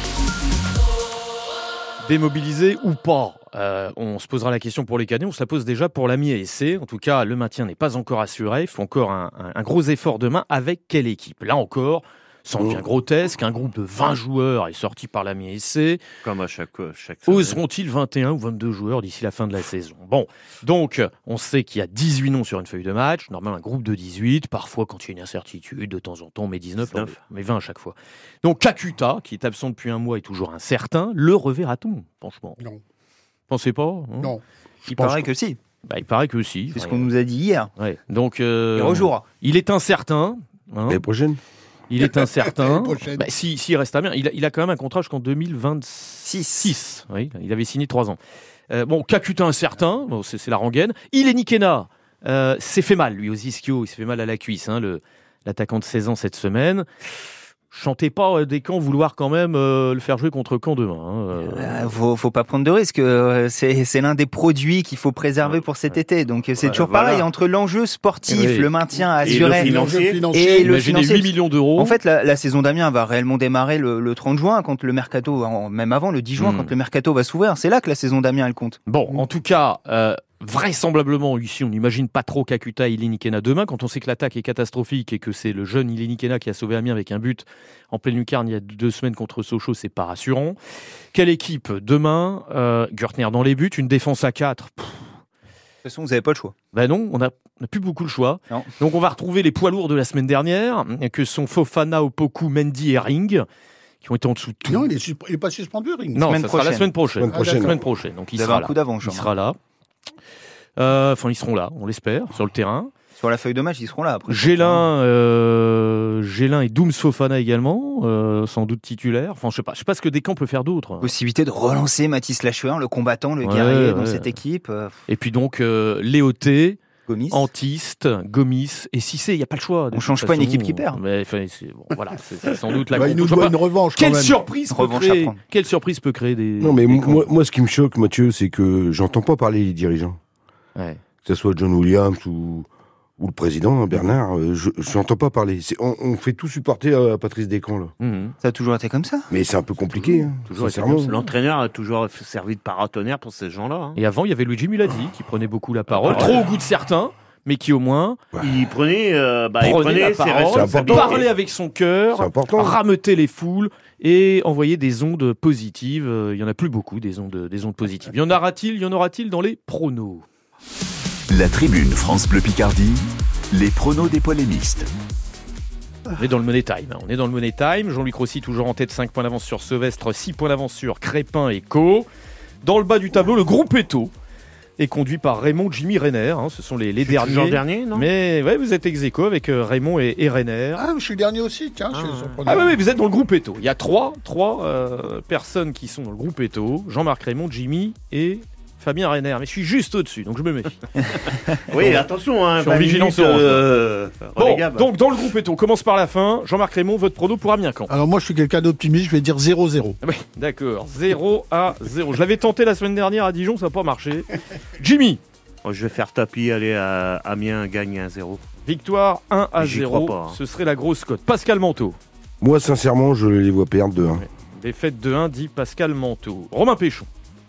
Démobilisé ou pas Euh, on se posera la question pour les Canets, on se la pose déjà pour l'Amiens S C. En tout cas, le maintien n'est pas encore assuré. Il faut encore un, un, un gros effort demain. Avec quelle équipe ? Là encore, ça en devient grotesque. Un groupe de vingt joueurs est sorti par l'Amiens S C. Comme à chaque, chaque semaine. Oseront-ils vingt et un ou vingt-deux joueurs d'ici la fin de la saison ? Bon, donc on sait qu'il y a dix-huit noms sur une feuille de match. Normalement, un groupe de dix-huit. Parfois, quand il y a une incertitude, de temps en temps, on met dix-neuf, on met vingt à chaque fois. Donc Kakuta, qui est absent depuis un mois, est toujours incertain. Le reverra-t-on, franchement ? Non. Pensez pas hein Non. Il paraît que si. Bah, il paraît que si. C'est ce Ouais. qu'on nous a dit hier. Ouais. Donc, euh, Il rejouera. il est incertain. hein. L'année prochaine. Il est incertain. L'année prochaine. Bah, si, s'il reste à bien, il a, il a quand même un contrat jusqu'en deux mille vingt-six. Oui, il avait signé trois ans. Euh, bon, Kakuta incertain, bon, c'est, c'est la rengaine. Ilenikena euh, s'est fait mal, lui, aux ischios. Il s'est fait mal à la cuisse, hein, le, l'attaquant de seize ans cette semaine. Je sentais pas des camps vouloir quand même euh, le faire jouer contre Caen demain. Hein. Euh, faut, faut pas prendre de risques. Euh, c'est, c'est l'un des produits qu'il faut préserver ouais, pour cet ouais. été. Donc c'est ouais, toujours voilà. pareil entre l'enjeu sportif, oui. le maintien assuré et le financier, et le financier. huit millions d'euros. En fait, la, la saison d'Amiens va réellement démarrer le, le trente juin, quand le mercato, même avant le dix juin, mmh. quand le mercato va s'ouvrir. C'est là que la saison d'Amiens elle compte. Bon, en tout cas. Euh, Vraisemblablement, ici, on n'imagine pas trop Kakuta et Ilinikena demain, quand on sait que l'attaque est catastrophique et que c'est le jeune Ilinikena qui a sauvé Amiens avec un but en pleine lucarne il y a deux semaines contre Sochaux, c'est pas rassurant. Quelle équipe demain euh, Gürtner dans les buts, une défense à quatre. Pff. De toute façon, vous n'avez pas le choix. Ben non, on n'a plus beaucoup le choix. Non. Donc on va retrouver les poids lourds de la semaine dernière, que sont Fofana, Opoku, Mendy et Ring, qui ont été en dessous de tout. Non, il est, il est pas suspendu, Ring. Non, semaine ça prochaine. sera la semaine prochaine. Semaine prochaine. La semaine prochaine. Donc il vous sera avez un là. coup d'avance. Il sera là. Euh, enfin, ils seront là, on l'espère, sur le terrain. Sur la feuille de match, ils seront là après. Gélin, euh, Gélin et Dooms Fofana également, euh, sans doute titulaire. Enfin, je sais pas, je sais pas ce que Descamps peut faire d'autre. Possibilité de relancer Mathis Lachuin, le combattant, le ouais, guerrier ouais. dans cette équipe. Et puis donc euh, Léoté, Gomis. Antiste, Gomis et Cissé. Il y a pas le choix. On change pas une équipe qui perd. Mais enfin, c'est, bon, voilà, c'est, c'est sans doute la. Bah, il nous doit une revanche. Quelle quand même. surprise peut revanche créer Quelle surprise peut créer des. Non, mais des moi, moi, ce qui me choque, Mathieu, c'est que j'entends pas parler les dirigeants. Ouais. Que ce soit John Williams ou, ou le président, hein, Bernard, euh, je n'entends pas parler. C'est, on, on fait tout supporter à Patrice Descamps, là. Mmh. Ça a toujours été comme ça. Mais c'est un peu compliqué, hein, toujours sincèrement. L'entraîneur a toujours servi de paratonnerre pour ces gens-là. Hein. Et avant, il y avait Luigi Muladi qui prenait beaucoup la parole, ah, trop ouais. au goût de certains, mais qui au moins ouais. il prenait, euh, bah, prenait, il prenait la ses parole, parlait avec son cœur, rameutait les foules et envoyait des ondes positives. Il y en a plus beaucoup des ondes, des ondes positives. Y en aura-t-il Y en aura-t-il dans les pronos? La tribune France Bleu Picardie, les pronos des polémistes. On est dans le Money Time. On est dans le Money Time. Jean-Luc Rossi toujours en tête, cinq points d'avance sur Sevestre, six points d'avance sur Crépin et Co. Dans le bas du tableau, le groupe Eto est conduit par Raymond, Jimmy, Renner. Hein, ce sont les, les derniers. Toujours dernier, non? Mais ouais, vous êtes ex aequo avec euh, Raymond et, et Renner. Ah, je suis dernier aussi, tiens. Ah, je suis ah oui, oui, vous êtes dans le groupe Eto. Il y a trois, trois euh, personnes qui sont dans le groupe Eto. Jean-Marc Raymond, Jimmy et Fabien Renner, mais je suis juste au-dessus, donc je me méfie. Oui, attention, hein, je suis en vigilance orange. Euh, bon, donc dans le groupe Eto, on commence par la fin. Jean-Marc Raymond, votre prono pour Amiens-Caen. Alors moi, je suis quelqu'un d'optimiste, je vais dire zéro zéro. Oui, d'accord, zéro à zéro. Je l'avais tenté la semaine dernière à Dijon, ça n'a pas marché. Jimmy. Oh, je vais faire tapis, aller à Amiens, gagne un zéro. Victoire un à J'y zéro, crois pas, hein. Ce serait la grosse cote. Pascal Manteau. Moi, sincèrement, je les vois perdre deux un. Ouais. Défaite deux un, dit Pascal Manteau. Romain Péchon.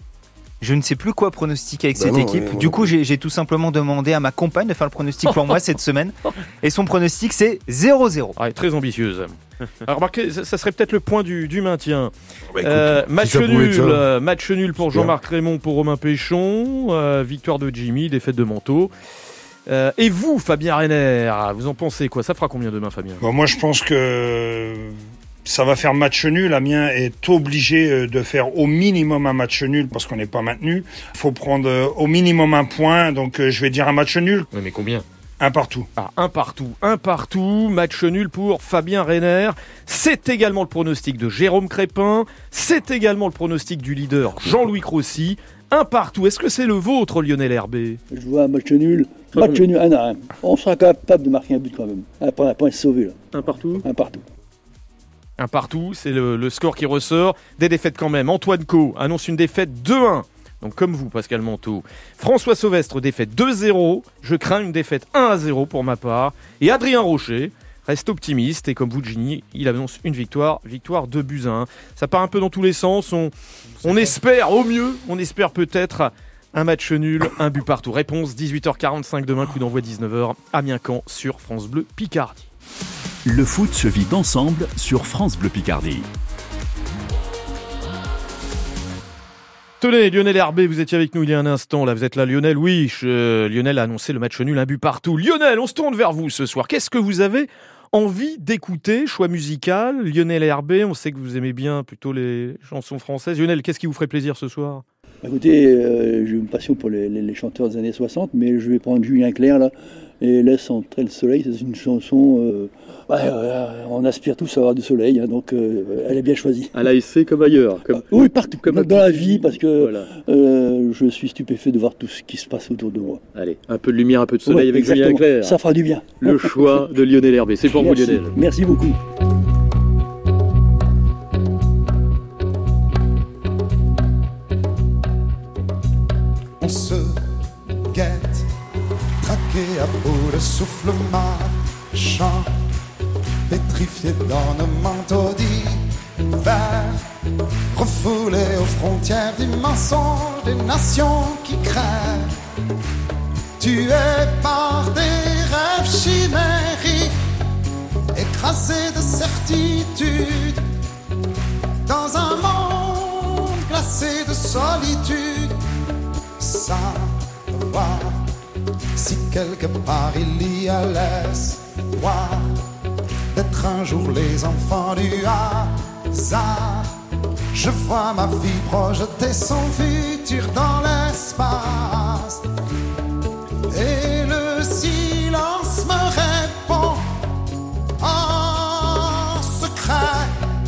Je ne sais plus quoi pronostiquer avec bah cette non, équipe. ouais, ouais, du coup, ouais. j'ai, j'ai tout simplement demandé à ma compagne de faire le pronostic pour moi cette semaine. Et son pronostic, c'est zéro zéro. Ah, très ambitieuse. Alors, remarquez, ça, ça serait peut-être le point du, du maintien. Bah, écoute, euh, match, si nul, ça... euh, match nul pour Jean-Marc Raymond, pour Romain Péchon. Euh, victoire de Jimmy, défaite de Manteau. Euh, et vous, Fabien Renner, vous en pensez quoi? Ça fera combien demain, Fabien? Bon, moi, je pense que ça va faire match nul. Amiens est obligé de faire au minimum un match nul parce qu'on n'est pas maintenu. Il faut prendre au minimum un point, donc je vais dire un match nul. Oui, mais combien? Un partout. Ah, un partout, un partout, match nul pour Fabien Renner. C'est également le pronostic de Jérôme Crépin. C'est également le pronostic du leader Jean-Louis Rossi. Un partout. Est-ce que c'est le vôtre, Lionel Herbé? Je vois un match nul. Match nul, un à un. On sera capable de marquer un but quand même. Après, un point sauvé là. Un partout. Un partout. Un partout, c'est le, le score qui ressort. Des défaites quand même. Antoine Co annonce une défaite deux un. Donc comme vous, Pascal Manteau. François Sauvestre, défaite deux zéro. Je crains une défaite un à zéro pour ma part. Et Adrien Rocher reste optimiste. Et comme vous, Ginny, il annonce une victoire. Victoire deux buts à un. Ça part un peu dans tous les sens. On, on espère au mieux. On espère peut-être un match nul, un but partout. Réponse dix-huit heures quarante-cinq demain, coup d'envoi dix-neuf heures. Amiens-Caen sur France Bleu Picardie. Le foot se vit ensemble sur France Bleu Picardie. Tenez, Lionel Herbé, vous étiez avec nous il y a un instant. Là, vous êtes là, Lionel. Oui, je... Lionel a annoncé le match nul, un but partout. Lionel, on se tourne vers vous ce soir. Qu'est-ce que vous avez envie d'écouter? Choix musical, Lionel Herbé. On sait que vous aimez bien plutôt les chansons françaises. Lionel, qu'est-ce qui vous ferait plaisir ce soir? Écoutez, euh, j'ai une passion pour les, les, les chanteurs des années soixante, mais je vais prendre Julien Clerc là. Et Laisse entrer le soleil, c'est une chanson, euh, ouais, euh, on aspire tous à avoir du soleil, hein, donc euh, elle est bien choisie. À l'A S C comme ailleurs comme... Oui, partout, comme dans, dans la vie, parce que voilà. euh, je suis stupéfait de voir tout ce qui se passe autour de moi. Allez, un peu de lumière, un peu de soleil, ouais, avec exactement. Julien Clerc. Ça fera du bien. Le choix de Lionel Herbé, c'est pour Merci. vous Lionel. Merci beaucoup. fatigué à bout de souffle marchant, pétrifié dans nos manteaux d'hiver, refoulé aux frontières du mensonge des nations qui crèvent, tué par des rêves chimériques, écrasé de certitude dans un monde glacé de solitude, savoir si quelque part il y a l'espoir d'être un jour les enfants du hasard. Je vois ma vie projeter son futur dans l'espace et le silence me répond en secret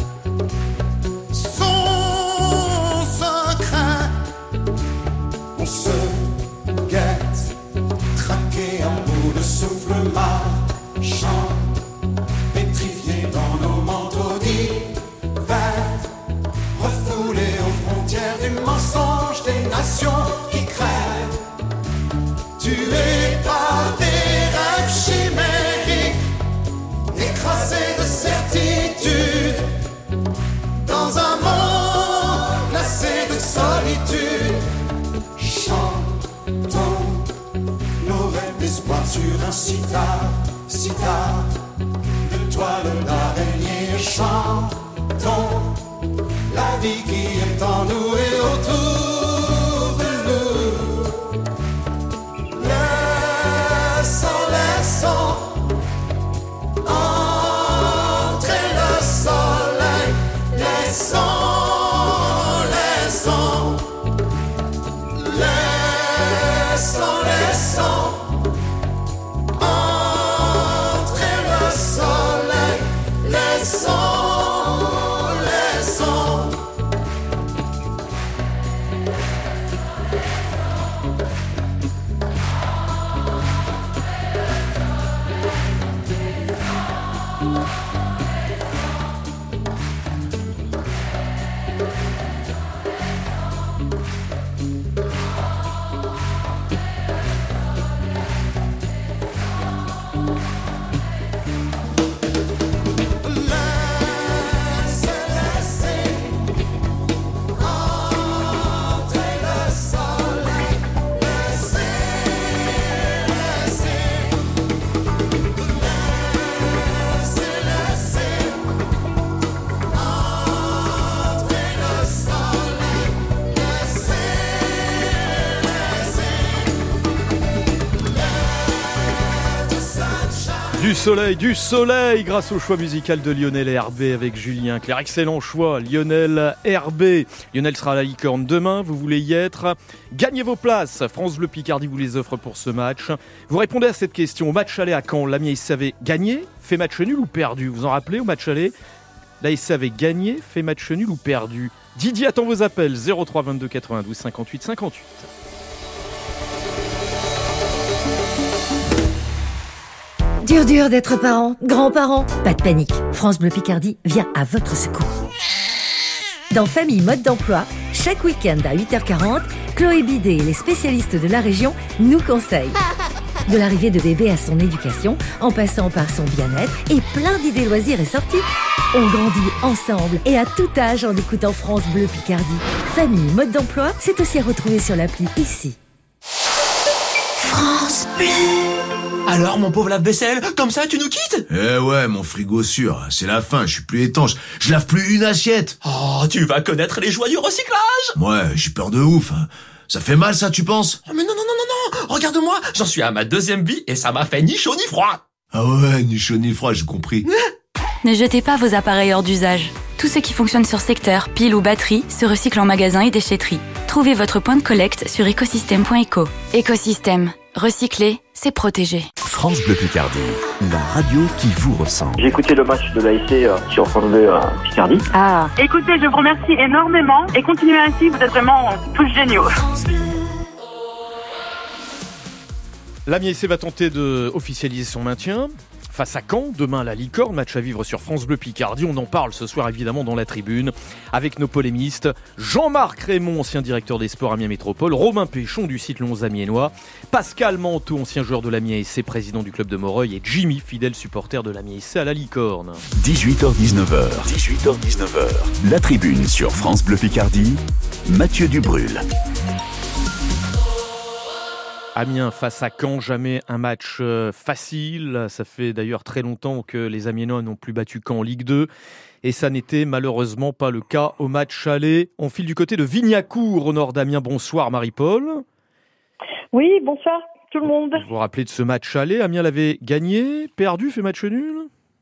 son secret. On se guette, traqué en bout de souffle marchant, pétrifié dans nos manteaux d'hiver, refoulé aux frontières du mensonge des nations qui crèvent, tué par des rêves chimériques, écrasé de certitude dans un monde glacé de solitude. Chantons nos rêves d'espoir sur un sitar, sitar de toile d'araignée. Chantons la vie qui est en nous et autour de nous. Laissons, laissons entrer le soleil. Laissons, laissons, laissons, laissons entrer le soleil. Laissons, laissons. Du soleil, du soleil, grâce au choix musical de Lionel et R B avec Julien Clerc. Excellent choix, Lionel R B. Lionel sera à la Licorne demain, vous voulez y être? Gagnez vos places, France Bleu Picardie vous les offre pour ce match. Vous répondez à cette question, au match aller à Caen, l'Amiens S A V gagné, fait match nul ou perdu? Vous en rappelez, au match aller, la S A V gagné, fait match nul ou perdu? Didier attend vos appels, zéro trois vingt-deux quatre-vingt-douze cinquante-huit cinquante-huit. Dur dur d'être parent, grand-parent. Pas de panique, France Bleu Picardie vient à votre secours. Dans Famille Mode d'Emploi, chaque week-end à huit heures quarante, Chloé Bidet et les spécialistes de la région nous conseillent. De l'arrivée de bébé à son éducation, en passant par son bien-être et plein d'idées loisirs et sorties. On grandit ensemble et à tout âge en écoutant France Bleu Picardie. Famille Mode d'Emploi, c'est aussi à retrouver sur l'appli ici. France Bleu. Alors, mon pauvre lave-vaisselle, comme ça, tu nous quittes? Eh ouais, mon frigo sûr, c'est la fin, je suis plus étanche. Je lave plus une assiette. Oh, tu vas connaître les joies du recyclage. Ouais, j'ai peur de ouf. Ça fait mal, ça, tu penses? Oh, mais non, non, non, non, non. Regarde-moi, j'en suis à ma deuxième vie et ça m'a fait ni chaud ni froid. Ah ouais, ni chaud ni froid, j'ai compris. Ne jetez pas vos appareils hors d'usage. Tout ce qui fonctionne sur secteur, pile ou batterie, se recycle en magasin et déchetterie. Trouvez votre point de collecte sur écosystème point éco. Écosystème. Recycler, c'est protéger. France Bleu Picardie, la radio qui vous ressemble. J'ai écouté le match de l'A S C euh, sur France Bleu euh, Picardie. Ah. Écoutez, je vous remercie énormément et continuez ainsi, vous êtes vraiment tous géniaux. L'Amiens S C va tenter de officialiser son maintien face à Caen, demain à la Licorne, match à vivre sur France Bleu Picardie. On en parle ce soir évidemment dans la tribune avec nos polémistes Jean-Marc Raymond, ancien directeur des sports Amiens Métropole, Romain Péchon du site Lons Amiénois, Pascal Manteau, ancien joueur de l'Amiens S C, président du club de Moreuil, et Jimmy, fidèle supporter de l'Amiens S C à la Licorne. dix-huit heures dix-neuf heures. dix-huit heures dix-neuf heures. La tribune sur France Bleu Picardie. Mathieu Dubrul. Amiens face à Caen, jamais un match facile. Ça fait d'ailleurs très longtemps que les Amiénois n'ont plus battu Caen en Ligue deux. Et ça n'était malheureusement pas le cas au match aller. On file du côté de Vignacourt, au nord d'Amiens. Bonsoir Marie-Paul. Oui, bonsoir tout le monde. Vous vous rappelez de ce match aller? Amiens l'avait gagné, perdu, fait match nul?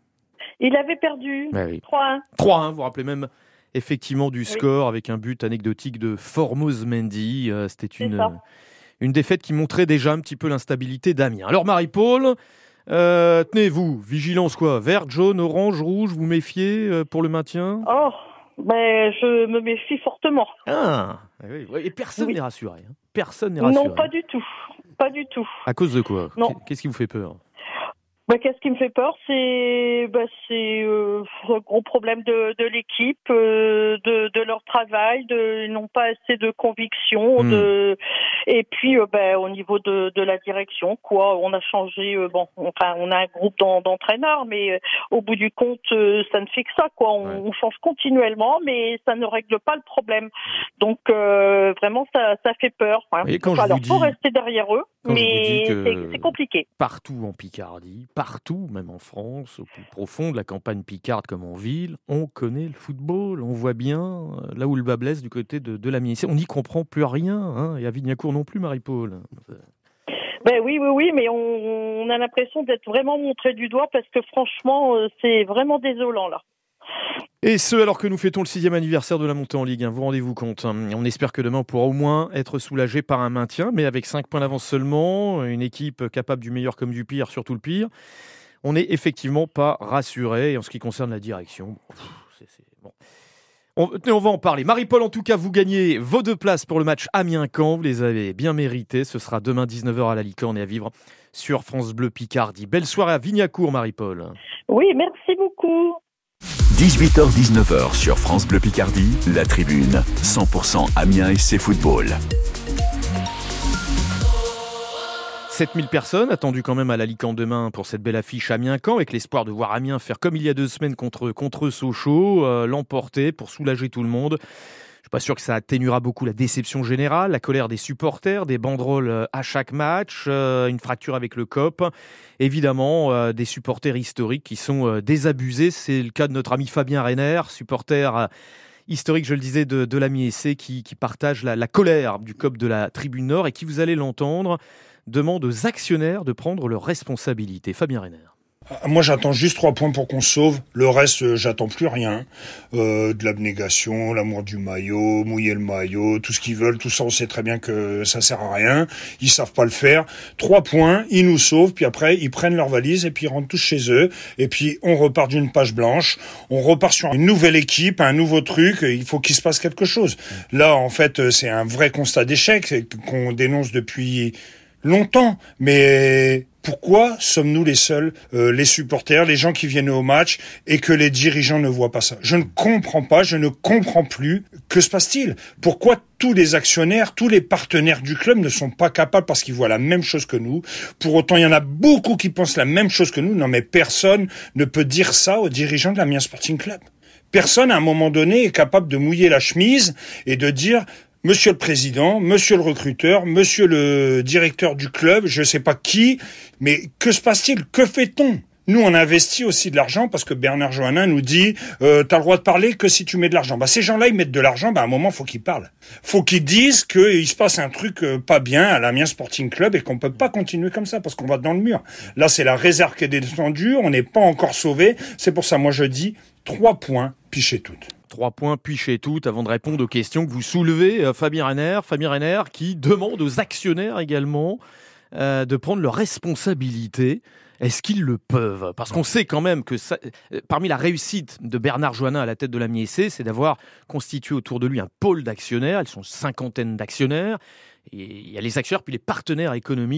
Il avait perdu, bah oui. trois un. trois un, vous vous rappelez même effectivement du oui. score avec un but anecdotique de Formose Mendy. Euh, c'était une... Une défaite qui montrait déjà un petit peu l'instabilité d'Amiens. Alors Marie-Paul, euh, tenez-vous, vigilance quoi? Vert, jaune, orange, rouge, vous méfiez euh, pour le maintien? Oh, ben je me méfie fortement. Ah, oui, oui. Et personne oui. n'est rassuré. Hein. Personne n'est rassuré. Non, pas du tout. Pas du tout. À cause de quoi? Non. Qu'est-ce qui vous fait peur? Bah, qu'est-ce qui me fait peur, c'est bah, c'est euh, un gros problème de, de l'équipe, euh, de, de leur travail, de, ils n'ont pas assez de conviction, mmh. de, et puis euh, bah, au niveau de, de la direction, quoi, on a changé, euh, bon, enfin on a un groupe d'entraîneurs, mais euh, au bout du compte, euh, ça ne fait que ça, quoi, on, ouais. on change continuellement, mais ça ne règle pas le problème. Donc euh, vraiment, ça, ça fait peur. Hein. Et quand enfin, je alors, vous dis, faut rester derrière eux, mais c'est, c'est compliqué. Partout en Picardie, partout, même en France, au plus profond de la campagne picarde comme en ville, on connaît le football, on voit bien là où le bas blesse du côté de, de l'Amiens. On n'y comprend plus rien, hein, et à Vignacourt non plus, Marie-Paul. Ben oui, oui, oui, mais on, on a l'impression d'être vraiment montré du doigt parce que franchement, c'est vraiment désolant là. Et ce, alors que nous fêtons le sixième anniversaire de la montée en Ligue un, vous rendez-vous compte, hein. On espère que demain on pourra au moins être soulagé par un maintien, mais avec cinq points d'avance seulement, une équipe capable du meilleur comme du pire, surtout le pire. On n'est effectivement pas rassuré. Et en ce qui concerne la direction, c'est, c'est bon. On, on va en parler. Marie-Paul, en tout cas, vous gagnez vos deux places pour le match Amiens-Caen. Vous les avez bien méritées. Ce sera demain dix-neuf heures à la Licorne et à vivre sur France Bleu Picardie. Belle soirée à Vignacourt, Marie-Paul. Oui, merci beaucoup. dix-huit heures dix-neuf heures sur France Bleu Picardie, la tribune, cent pour cent Amiens S C Football. sept mille personnes attendues quand même à la Licorne demain pour cette belle affiche Amiens-Caen, avec l'espoir de voir Amiens faire comme il y a deux semaines contre, contre Sochaux, euh, l'emporter pour soulager tout le monde. Je ne suis pas sûr que ça atténuera beaucoup la déception générale, la colère des supporters, des banderoles à chaque match, euh, une fracture avec le C O P. Évidemment, euh, des supporters historiques qui sont euh, désabusés. C'est le cas de notre ami Fabien Reiner, supporter euh, historique, je le disais, de, de l'Amiens S C, qui, qui partage la, la colère du C O P de la Tribune Nord et qui, vous allez l'entendre, demande aux actionnaires de prendre leurs responsabilités. Fabien Reiner. Moi, j'attends juste trois points pour qu'on se sauve. Le reste, euh, j'attends plus rien. Euh, de l'abnégation, l'amour du maillot, mouiller le maillot, tout ce qu'ils veulent, tout ça, on sait très bien que ça sert à rien. Ils savent pas le faire. Trois points, ils nous sauvent, puis après, ils prennent leurs valises et puis ils rentrent tous chez eux. Et puis, on repart d'une page blanche. On repart sur une nouvelle équipe, un nouveau truc. Il faut qu'il se passe quelque chose. Là, en fait, c'est un vrai constat d'échec qu'on dénonce depuis longtemps, mais pourquoi sommes-nous les seuls, euh, les supporters, les gens qui viennent au match, et que les dirigeants ne voient pas ça? Je ne comprends pas, je ne comprends plus. Que se passe-t-il? Pourquoi tous les actionnaires, tous les partenaires du club ne sont pas capables, parce qu'ils voient la même chose que nous? Pour autant, il y en a beaucoup qui pensent la même chose que nous. Non, mais personne ne peut dire ça aux dirigeants de l'Amiens Sporting Club. Personne, à un moment donné, est capable de mouiller la chemise et de dire: Monsieur le président, monsieur le recruteur, monsieur le directeur du club, je ne sais pas qui, mais que se passe-t-il? Que fait-on? Nous, on investit aussi de l'argent parce que Bernard Johannin nous dit euh, « t'as le droit de parler que si tu mets de l'argent ». Bah, ces gens-là, ils mettent de l'argent, bah, à un moment, faut qu'ils parlent. Faut qu'ils disent qu'il se passe un truc euh, pas bien à l'Amiens Sporting Club et qu'on peut pas continuer comme ça parce qu'on va dans le mur. Là, c'est la réserve qui est descendue, on n'est pas encore sauvé. C'est pour ça, moi, je dis trois points, pichez toutes. Trois points, puis chez tout, avant de répondre aux questions que vous soulevez, euh, Fabien Reiner. Fabien Reiner qui demande aux actionnaires également euh, de prendre leurs responsabilités. Est-ce qu'ils le peuvent? Parce qu'on sait quand même que ça, euh, parmi la réussite de Bernard Johannin à la tête de l'Amiens S C, c'est d'avoir constitué autour de lui un pôle d'actionnaires. Ils sont cinquantaine d'actionnaires. Et il y a les actionnaires puis les partenaires économiques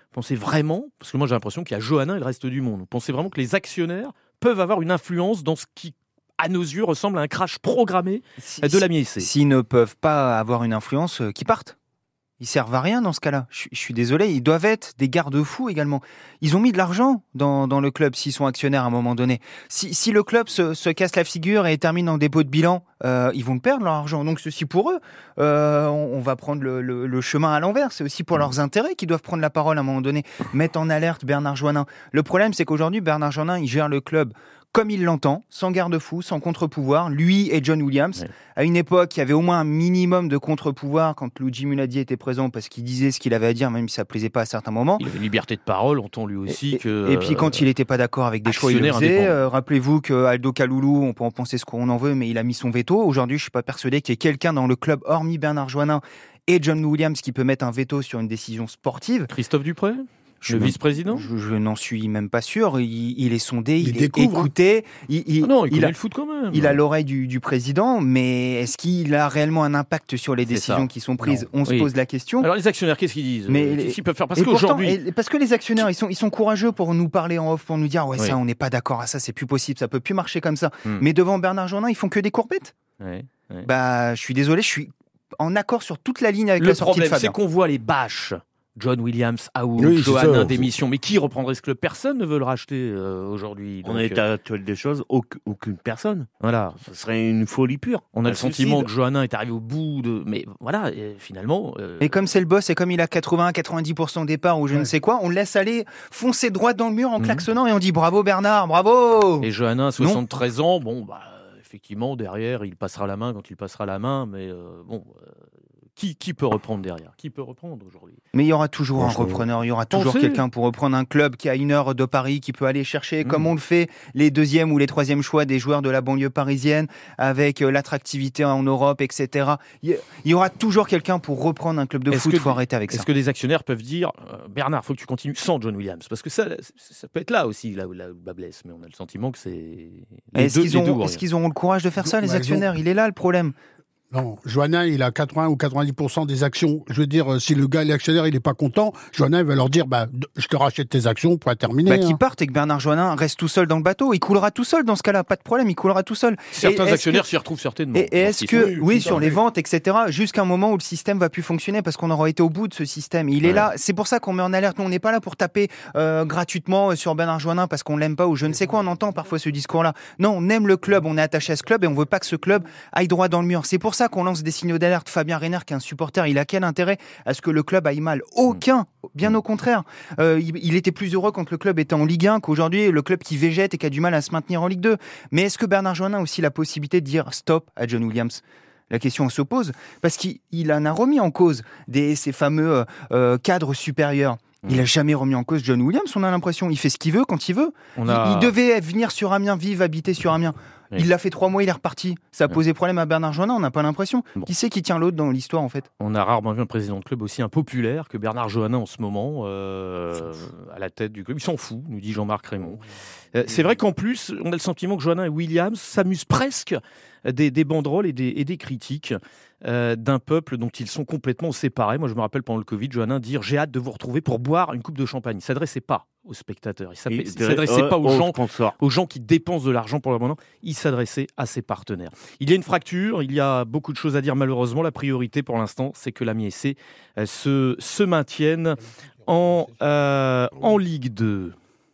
pensez vraiment, parce que moi j'ai l'impression qu'il y a Johannin et le reste du monde, vous pensez vraiment que les actionnaires peuvent avoir une influence dans ce qui, à nos yeux, ressemble à un crash programmé Si- de l'Amiens S C? S'ils ne peuvent pas avoir une influence, euh, qu'ils partent. Ils servent à rien dans ce cas-là. Je, suis- je suis désolé, ils doivent être des garde-fous également. Ils ont mis de l'argent dans, dans le club s'ils sont actionnaires à un moment donné. Si, si le club se, se casse la figure et termine en dépôt de bilan, euh, ils vont le perdre leur argent. Donc ceci pour eux, euh, on, on va prendre le, le- le chemin à l'envers. C'est aussi pour leurs intérêts qu'ils doivent prendre la parole à un moment donné, mettre en alerte Bernard Joannin. Le problème, c'est qu'aujourd'hui, Bernard Joannin, il gère le club comme il l'entend, sans garde-fou, sans contre-pouvoir, lui et John Williams. Ouais. À une époque, il y avait au moins un minimum de contre-pouvoir quand Luigi Munadi était présent, parce qu'il disait ce qu'il avait à dire, même si ça plaisait pas à certains moments. Il avait liberté de parole, entend lui aussi et, que... Et puis quand il n'était pas d'accord avec des choix, il le faisait. Euh, rappelez-vous que Aldo Kaloulou, on peut en penser ce qu'on en veut, mais il a mis son veto. Aujourd'hui, je suis pas persuadé qu'il y ait quelqu'un dans le club, hormis Bernard Joannin et John Williams, qui peut mettre un veto sur une décision sportive. Christophe Dupré ? Je le vice-président Je, je n'en suis même pas sûr. Il, il est sondé, il, il est découvre. écouté. Il, il, ah non, il, il a le foot quand même. Il a l'oreille du, du président, mais est-ce qu'il a réellement un impact sur les C'est décisions ça. qui sont prises? Non. On se oui. pose la question. Alors les actionnaires, qu'est-ce qu'ils disent? Mais Qu'est-ce qu'ils peuvent faire? Parce et qu'aujourd'hui, pourtant, et parce que les actionnaires, ils sont, ils sont courageux pour nous parler en off, pour nous dire ouais, Oui. ça, on n'est pas d'accord à ça, c'est plus possible, ça peut plus marcher comme ça. Hmm. Mais devant Bernard Joannin, ils font que des courbettes. Ouais, ouais. Bah, je suis désolé, je suis en accord sur toute la ligne avec le la sortie de problème, Fabien. c'est qu'on voit les bâches. John Williams, Aoun, Oui, c'est Johannin, ça. démission. Mais qui reprendrait ce club? Personne ne veut le racheter euh, aujourd'hui. En Donc, état euh, actuel des choses, aucune, aucune personne. Voilà. Ce serait une folie pure. On a Un le sentiment suicide. que Johannin est arrivé au bout de. Mais voilà, et finalement. euh, Et comme c'est le boss et comme il a quatre-vingts à quatre-vingt-dix pour cent départ ou je Ouais. ne sais quoi, on le laisse aller foncer droit dans le mur en Mhm. klaxonnant et on dit bravo Bernard, bravo. Et Johannin, soixante-treize ans, bon, bah, effectivement, derrière, il passera la main quand il passera la main, mais euh, bon. euh, Qui, qui peut reprendre derrière? Qui peut reprendre aujourd'hui? Mais il y aura toujours un Franchement, repreneur, il y aura toujours pensez. quelqu'un pour reprendre un club qui a une heure de Paris, qui peut aller chercher, Mmh. comme on le fait, les deuxièmes ou les troisièmes choix des joueurs de la banlieue parisienne, avec euh, l'attractivité en Europe, et cetera. Il y, il y aura toujours quelqu'un pour reprendre un club de Est-ce foot, que- il faut arrêter avec ça. Est-ce que des actionnaires peuvent dire euh, Bernard, faut que tu continues sans John Williams? Parce que ça, ça peut être là aussi, là où là où le bas blesse, mais on a le sentiment que c'est. les Est-ce deux- qu'ils les deux ou auront, rien. est-ce qu'ils auront le courage de faire ça, Bah, les ils ont- actionnaires? Il est là le problème. Non, Johannin, il a quatre-vingts ou quatre-vingt-dix pour cent des actions. Je veux dire, euh, si le gars, l'actionnaire, il est pas content, Johannin, il va leur dire, bah, d- je te rachète tes actions pour terminer. Bah, qu'il hein. parte et que Bernard Joannin reste tout seul dans le bateau. Il coulera tout seul dans ce cas-là, pas de problème, il coulera tout seul. Certains Et est-ce actionnaires que- s'y retrouvent certainement. Et, et est-ce que, Oui, oui, tout sur à les fait. ventes, et cetera, jusqu'à un moment où le système va plus fonctionner parce qu'on aura été au bout de ce système. Il est Ouais. là, c'est pour ça qu'on met en alerte. Nous, on n'est pas là pour taper euh, gratuitement sur Bernard Joannin parce qu'on l'aime pas ou je ne sais quoi. On entend parfois ce discours-là. Non, on aime le club, on est attaché à ce club et on veut pas que ce club aille droit dans le mur. C'est pour ça qu'on lance des signaux d'alerte. Fabien Reiner, qui est un supporter, il a quel intérêt à ce que le club aille mal? Aucun. Bien au contraire. Euh, il, il était plus heureux quand le club était en Ligue un qu'aujourd'hui le club qui végète et qui a du mal à se maintenir en Ligue deux. Mais est-ce que Bernard Joannin a aussi la possibilité de dire stop à John Williams? La question se pose parce qu'il il en a remis en cause des, ces fameux euh, euh, cadres supérieurs. Il a jamais remis en cause John Williams, on a l'impression. Il fait ce qu'il veut quand il veut. On Il- a- il, devait venir sur Amiens, vivre, habiter sur Amiens. Oui. Il l'a fait trois mois, il est reparti. Ça a posé problème à Bernard Joannin, on n'a pas l'impression. Bon. Qui c'est qui tient l'autre dans l'histoire en fait? On a rarement vu un président de club aussi impopulaire que Bernard Johannin en ce moment, euh, à la tête du club. Il s'en fout, nous dit Jean-Marc Raymond. Euh, c'est vrai qu'en plus, on a le sentiment que Johannin et Williams s'amusent presque des, des banderoles et des, et des critiques euh, d'un peuple dont ils sont complètement séparés. Moi, je me rappelle pendant le Covid, Johannin dire « J'ai hâte de vous retrouver pour boire une coupe de champagne » Il ne s'adressait pas aux spectateurs, il ne Il s'adressait pas aux aux gens sponsors. aux gens qui dépensent de l'argent pour l'abandon, il s'adressait à ses partenaires. Il y a une fracture, il y a beaucoup de choses à dire malheureusement. La priorité pour l'instant, c'est que l'Amiens S C euh, se, se maintienne en, euh, en Ligue deux.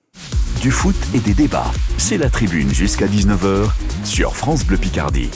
Du foot et des débats, c'est la tribune jusqu'à dix-neuf heures sur France Bleu Picardie.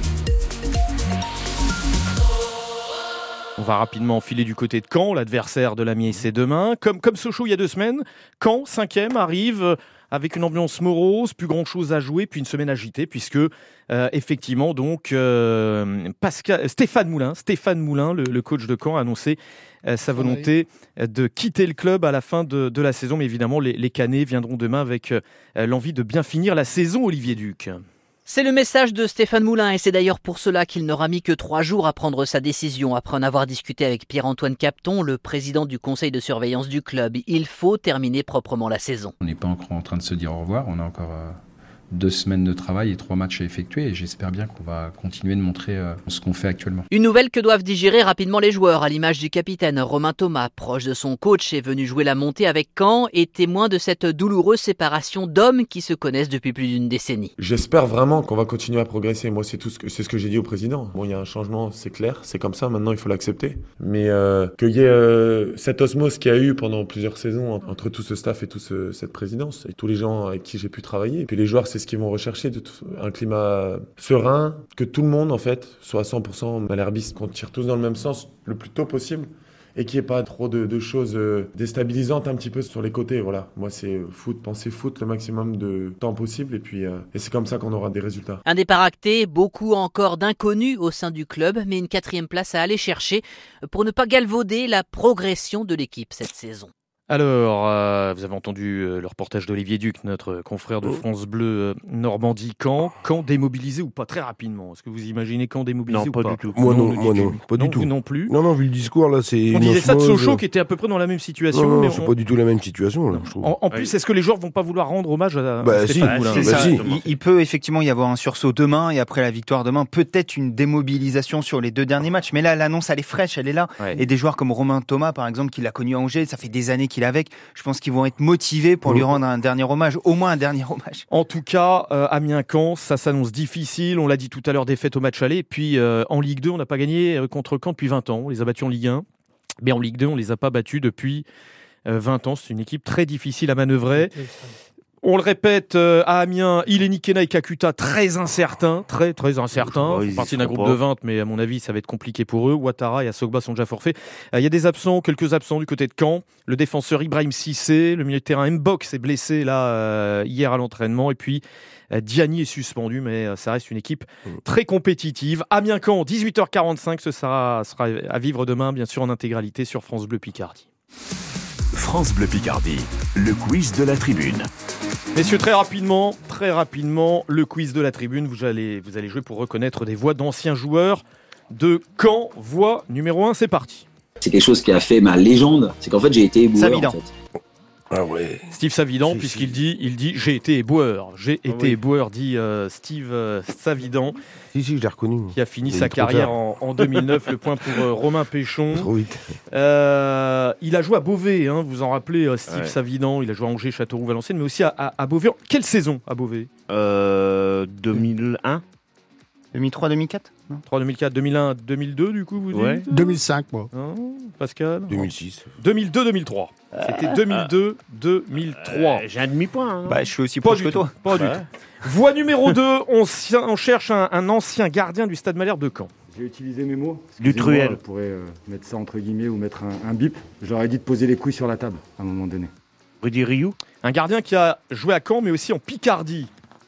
On va rapidement enfiler du côté de Caen, l'adversaire de l'Amiens S C demain. Comme, comme Sochaux il y a deux semaines, Caen, cinquième, arrive avec une ambiance morose, plus grand-chose à jouer, puis une semaine agitée, puisque euh, effectivement, donc, euh, Pascal, Stéphane Moulin, Stéphane Moulin, le, le coach de Caen, a annoncé euh, sa volonté de quitter le club à la fin de, de la saison. Mais évidemment, les, les Canets viendront demain avec euh, l'envie de bien finir la saison, Olivier Duc. C'est le message de Stéphane Moulin et c'est d'ailleurs pour cela qu'il n'aura mis que trois jours à prendre sa décision après en avoir discuté avec Pierre-Antoine Capton, le président du conseil de surveillance du club. Il faut terminer proprement la saison. On n'est pas encore en train de se dire au revoir, on a encore euh, deux semaines de travail et trois matchs à effectuer. Et j'espère bien qu'on va continuer de montrer euh, ce qu'on fait actuellement. Une nouvelle que doivent digérer rapidement les joueurs, à l'image du capitaine Romain Thomas, proche de son coach, est venu jouer la montée avec Caen et témoin de cette douloureuse séparation d'hommes qui se connaissent depuis plus d'une décennie. J'espère vraiment qu'on va continuer à progresser. Moi, c'est tout ce que, c'est ce que j'ai dit au président. Bon, il y a un changement, c'est clair, c'est comme ça. Maintenant, il faut l'accepter. Mais euh, qu'il y ait euh, cette osmose qu'il y a eu pendant plusieurs saisons entre tout ce staff et toute ce, cette présidence et tous les gens avec qui j'ai pu travailler. Et puis les joueurs, c'est ce qu'ils vont rechercher, de tout, un climat serein, que tout le monde en fait soit à cent pour cent malherbiste, qu'on tire tous dans le même sens le plus tôt possible et qu'il n'y ait pas trop de, de choses déstabilisantes un petit peu sur les côtés. Voilà, moi c'est foot, penser foot le maximum de temps possible et puis euh, et c'est comme ça qu'on aura des résultats. Un départ acté, beaucoup encore d'inconnus au sein du club, mais une quatrième place à aller chercher pour ne pas galvauder la progression de l'équipe cette saison. Alors, euh, vous avez entendu euh, le reportage d'Olivier Duc, notre confrère de France Bleu euh, Normandie-Caen. Caen démobilisé ou pas, très rapidement. Est-ce que vous imaginez Caen démobilisé non, ou pas? Non, pas du tout. Moi non, moi non, pas non, du tout. Non plus. Non, non, vu le discours là, c'est. On disait ça de Sochaux qui était à peu près dans la même situation. Non, non, mais c'est on... pas du tout la même situation là, je trouve. En, en plus, est-ce que les joueurs vont pas vouloir rendre hommage à bah, Stéphane si, Moulin? bah, ça. si. il, il peut effectivement y avoir un sursaut demain et après la victoire demain, peut-être une démobilisation sur les deux derniers matchs. Mais là, l'annonce elle est fraîche, elle est là. Ouais. Et des joueurs comme Romain Thomas, par exemple, qui l'a connu à Angers, ça fait des années qu'il est avec. Je pense qu'ils vont être motivés pour lui rendre un dernier hommage, au moins un dernier hommage. En tout cas, euh, Amiens-Caen, ça s'annonce difficile. On l'a dit tout à l'heure, défaite au match aller. Puis euh, en Ligue deux, on n'a pas gagné contre Caen depuis vingt ans. On les a battus en Ligue un. Mais en Ligue deux, on ne les a pas battus depuis euh, vingt ans. C'est une équipe très difficile à manœuvrer. On le répète, euh, à Amiens, Ileni Kena et Kakuta, très incertains, très très incertains. Ils font partie d'un groupe pas. de vingt, mais à mon avis, ça va être compliqué pour eux. Ouattara et Asogba sont déjà forfaits. Il euh, y a des absents, quelques absents du côté de Caen. Le défenseur Ibrahim Cissé, le milieu de terrain Mbok s'est blessé là euh, hier à l'entraînement. Et puis euh, Diani est suspendu, mais euh, ça reste une équipe très compétitive. Amiens-Caen, dix-huit heures quarante-cinq, ce sera, sera à vivre demain, bien sûr, en intégralité sur France Bleu Picardie. France Bleu Picardie, le quiz de la tribune. Messieurs, très rapidement, très rapidement, le quiz de la tribune. Vous allez, vous allez jouer pour reconnaître des voix d'anciens joueurs de Caen. Voix numéro un, c'est parti. C'est quelque chose qui a fait ma légende. C'est qu'en fait, j'ai été éboueur, en fait. Ah ouais. Steve Savidan, si, puisqu'il si. dit, il dit, j'ai été éboueur. J'ai ah été oui. éboueur, dit euh, Steve euh, Savidan. Si, si, je l'ai reconnu. Qui a fini sa carrière en, en deux mille neuf. Le point pour euh, Romain Péchon. Trop vite. Euh, il a joué à Beauvais, hein, vous en rappelez, euh, Steve ouais. Savidan. Il a joué à Angers, Châteauroux, Valenciennes, mais aussi à, à, à Beauvais. Quelle saison à Beauvais? euh, deux mille un deux mille trois deux mille quatre deux mille trois deux mille quatre, deux mille un deux mille deux du coup vous dites ouais. deux mille cinq moi. Non, Pascal deux mille six deux mille deux deux mille trois C'était deux mille deux deux mille trois Euh, J'ai un demi-point. Hein. Bah, je suis aussi pas proche du que tout, toi. Pas ouais. du tout. Voix numéro deux, on, on cherche un, un ancien gardien du Stade Malherbe de Caen. J'ai utilisé mes mots. Du Truel. On pourrait euh, mettre ça entre guillemets ou mettre un, un bip. Je leur ai dit de poser les couilles sur la table à un moment donné. Rudy Rioux. Un gardien qui a joué à Caen mais aussi en Picardie.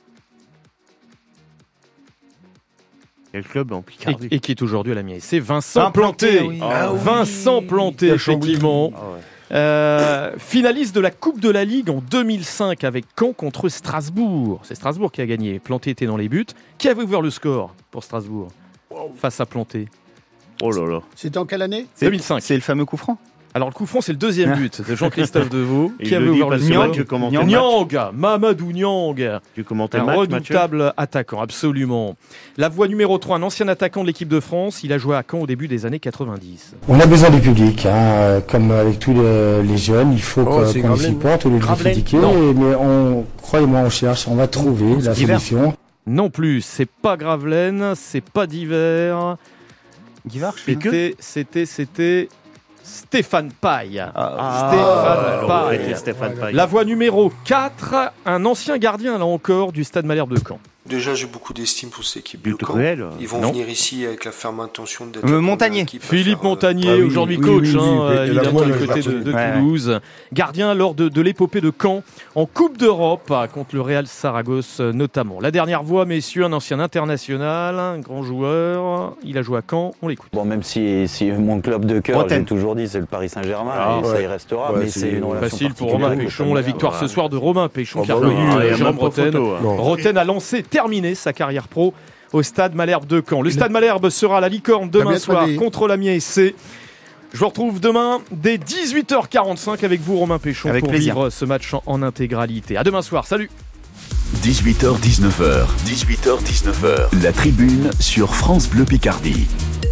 Quel club en Picardie et, et qui est aujourd'hui à la Mienne. C'est Vincent ah, Planté. Planté oui. ah, Vincent oui. Planté, effectivement. Ah, ouais. euh, finaliste de la Coupe de la Ligue en deux mille cinq avec Caen contre Strasbourg. C'est Strasbourg qui a gagné. Planté était dans les buts. Qui avait ouvert le score pour Strasbourg wow. face à Planté? Oh là là. C'était en quelle année? deux mille cinq. C'est le fameux coup franc. Alors le coup franc, c'est le deuxième but de Jean-Christophe Deveau qui avait le ouvert le score. Nyang, Mamadou Nyang, tu commentais un match, redoutable Mathieu attaquant, absolument. La voix numéro trois, un ancien attaquant de l'équipe de France. Il a joué à Caen au début des années quatre-vingt-dix. On a besoin du public, hein, comme avec tous les, les jeunes. Il faut oh, qu'on les supporte, au lieu de les critiquer. Mais on, croyez-moi, on cherche, on va trouver la solution. Non plus, c'est pas Gravelaine, c'est pas d'hiver. Guivard, c'était, c'était, c'était. Stéphane Paille. Ah, Stéphane, ah, Paille. Stéphane Paille. La voix numéro quatre, un ancien gardien, là encore, du Stade Malherbe de Caen. Déjà, j'ai beaucoup d'estime pour cette équipe de Caen. Réel. Ils vont non. venir ici avec la ferme intention d'être... Euh, Montagnier. Philippe faire, Montagnier, euh... ah, oui, aujourd'hui oui, coach, oui, oui, hein, oui, évidemment, du côté de, de ouais. Toulouse. Gardien lors de, de l'épopée de Caen, en Coupe d'Europe, contre le Real Saragosse notamment. La dernière voix, messieurs, un ancien international, un grand joueur. Il a joué à Caen, on l'écoute. Bon, même si, si mon club de cœur, j'ai toujours dit, c'est le Paris Saint-Germain, ah, et ouais. ça y restera, ouais, mais c'est, c'est une relation facile pour Romain Péchon. La victoire ce soir de Romain Péchon, qui a reconnu Jérôme Roten. Roten a lancé, terminé sa carrière pro au Stade Malherbe de Caen. Le Stade Malherbe sera à la Licorne demain soir contre l'Amiens S C. Je vous retrouve demain dès dix-huit heures quarante-cinq avec vous, Romain Péchon, avec pour plaisir. Vivre ce match en, en intégralité. À demain soir, salut. dix-huit heures dix-neuf heures. dix-huit heures dix-neuf heures. La Tribune sur France Bleu Picardie.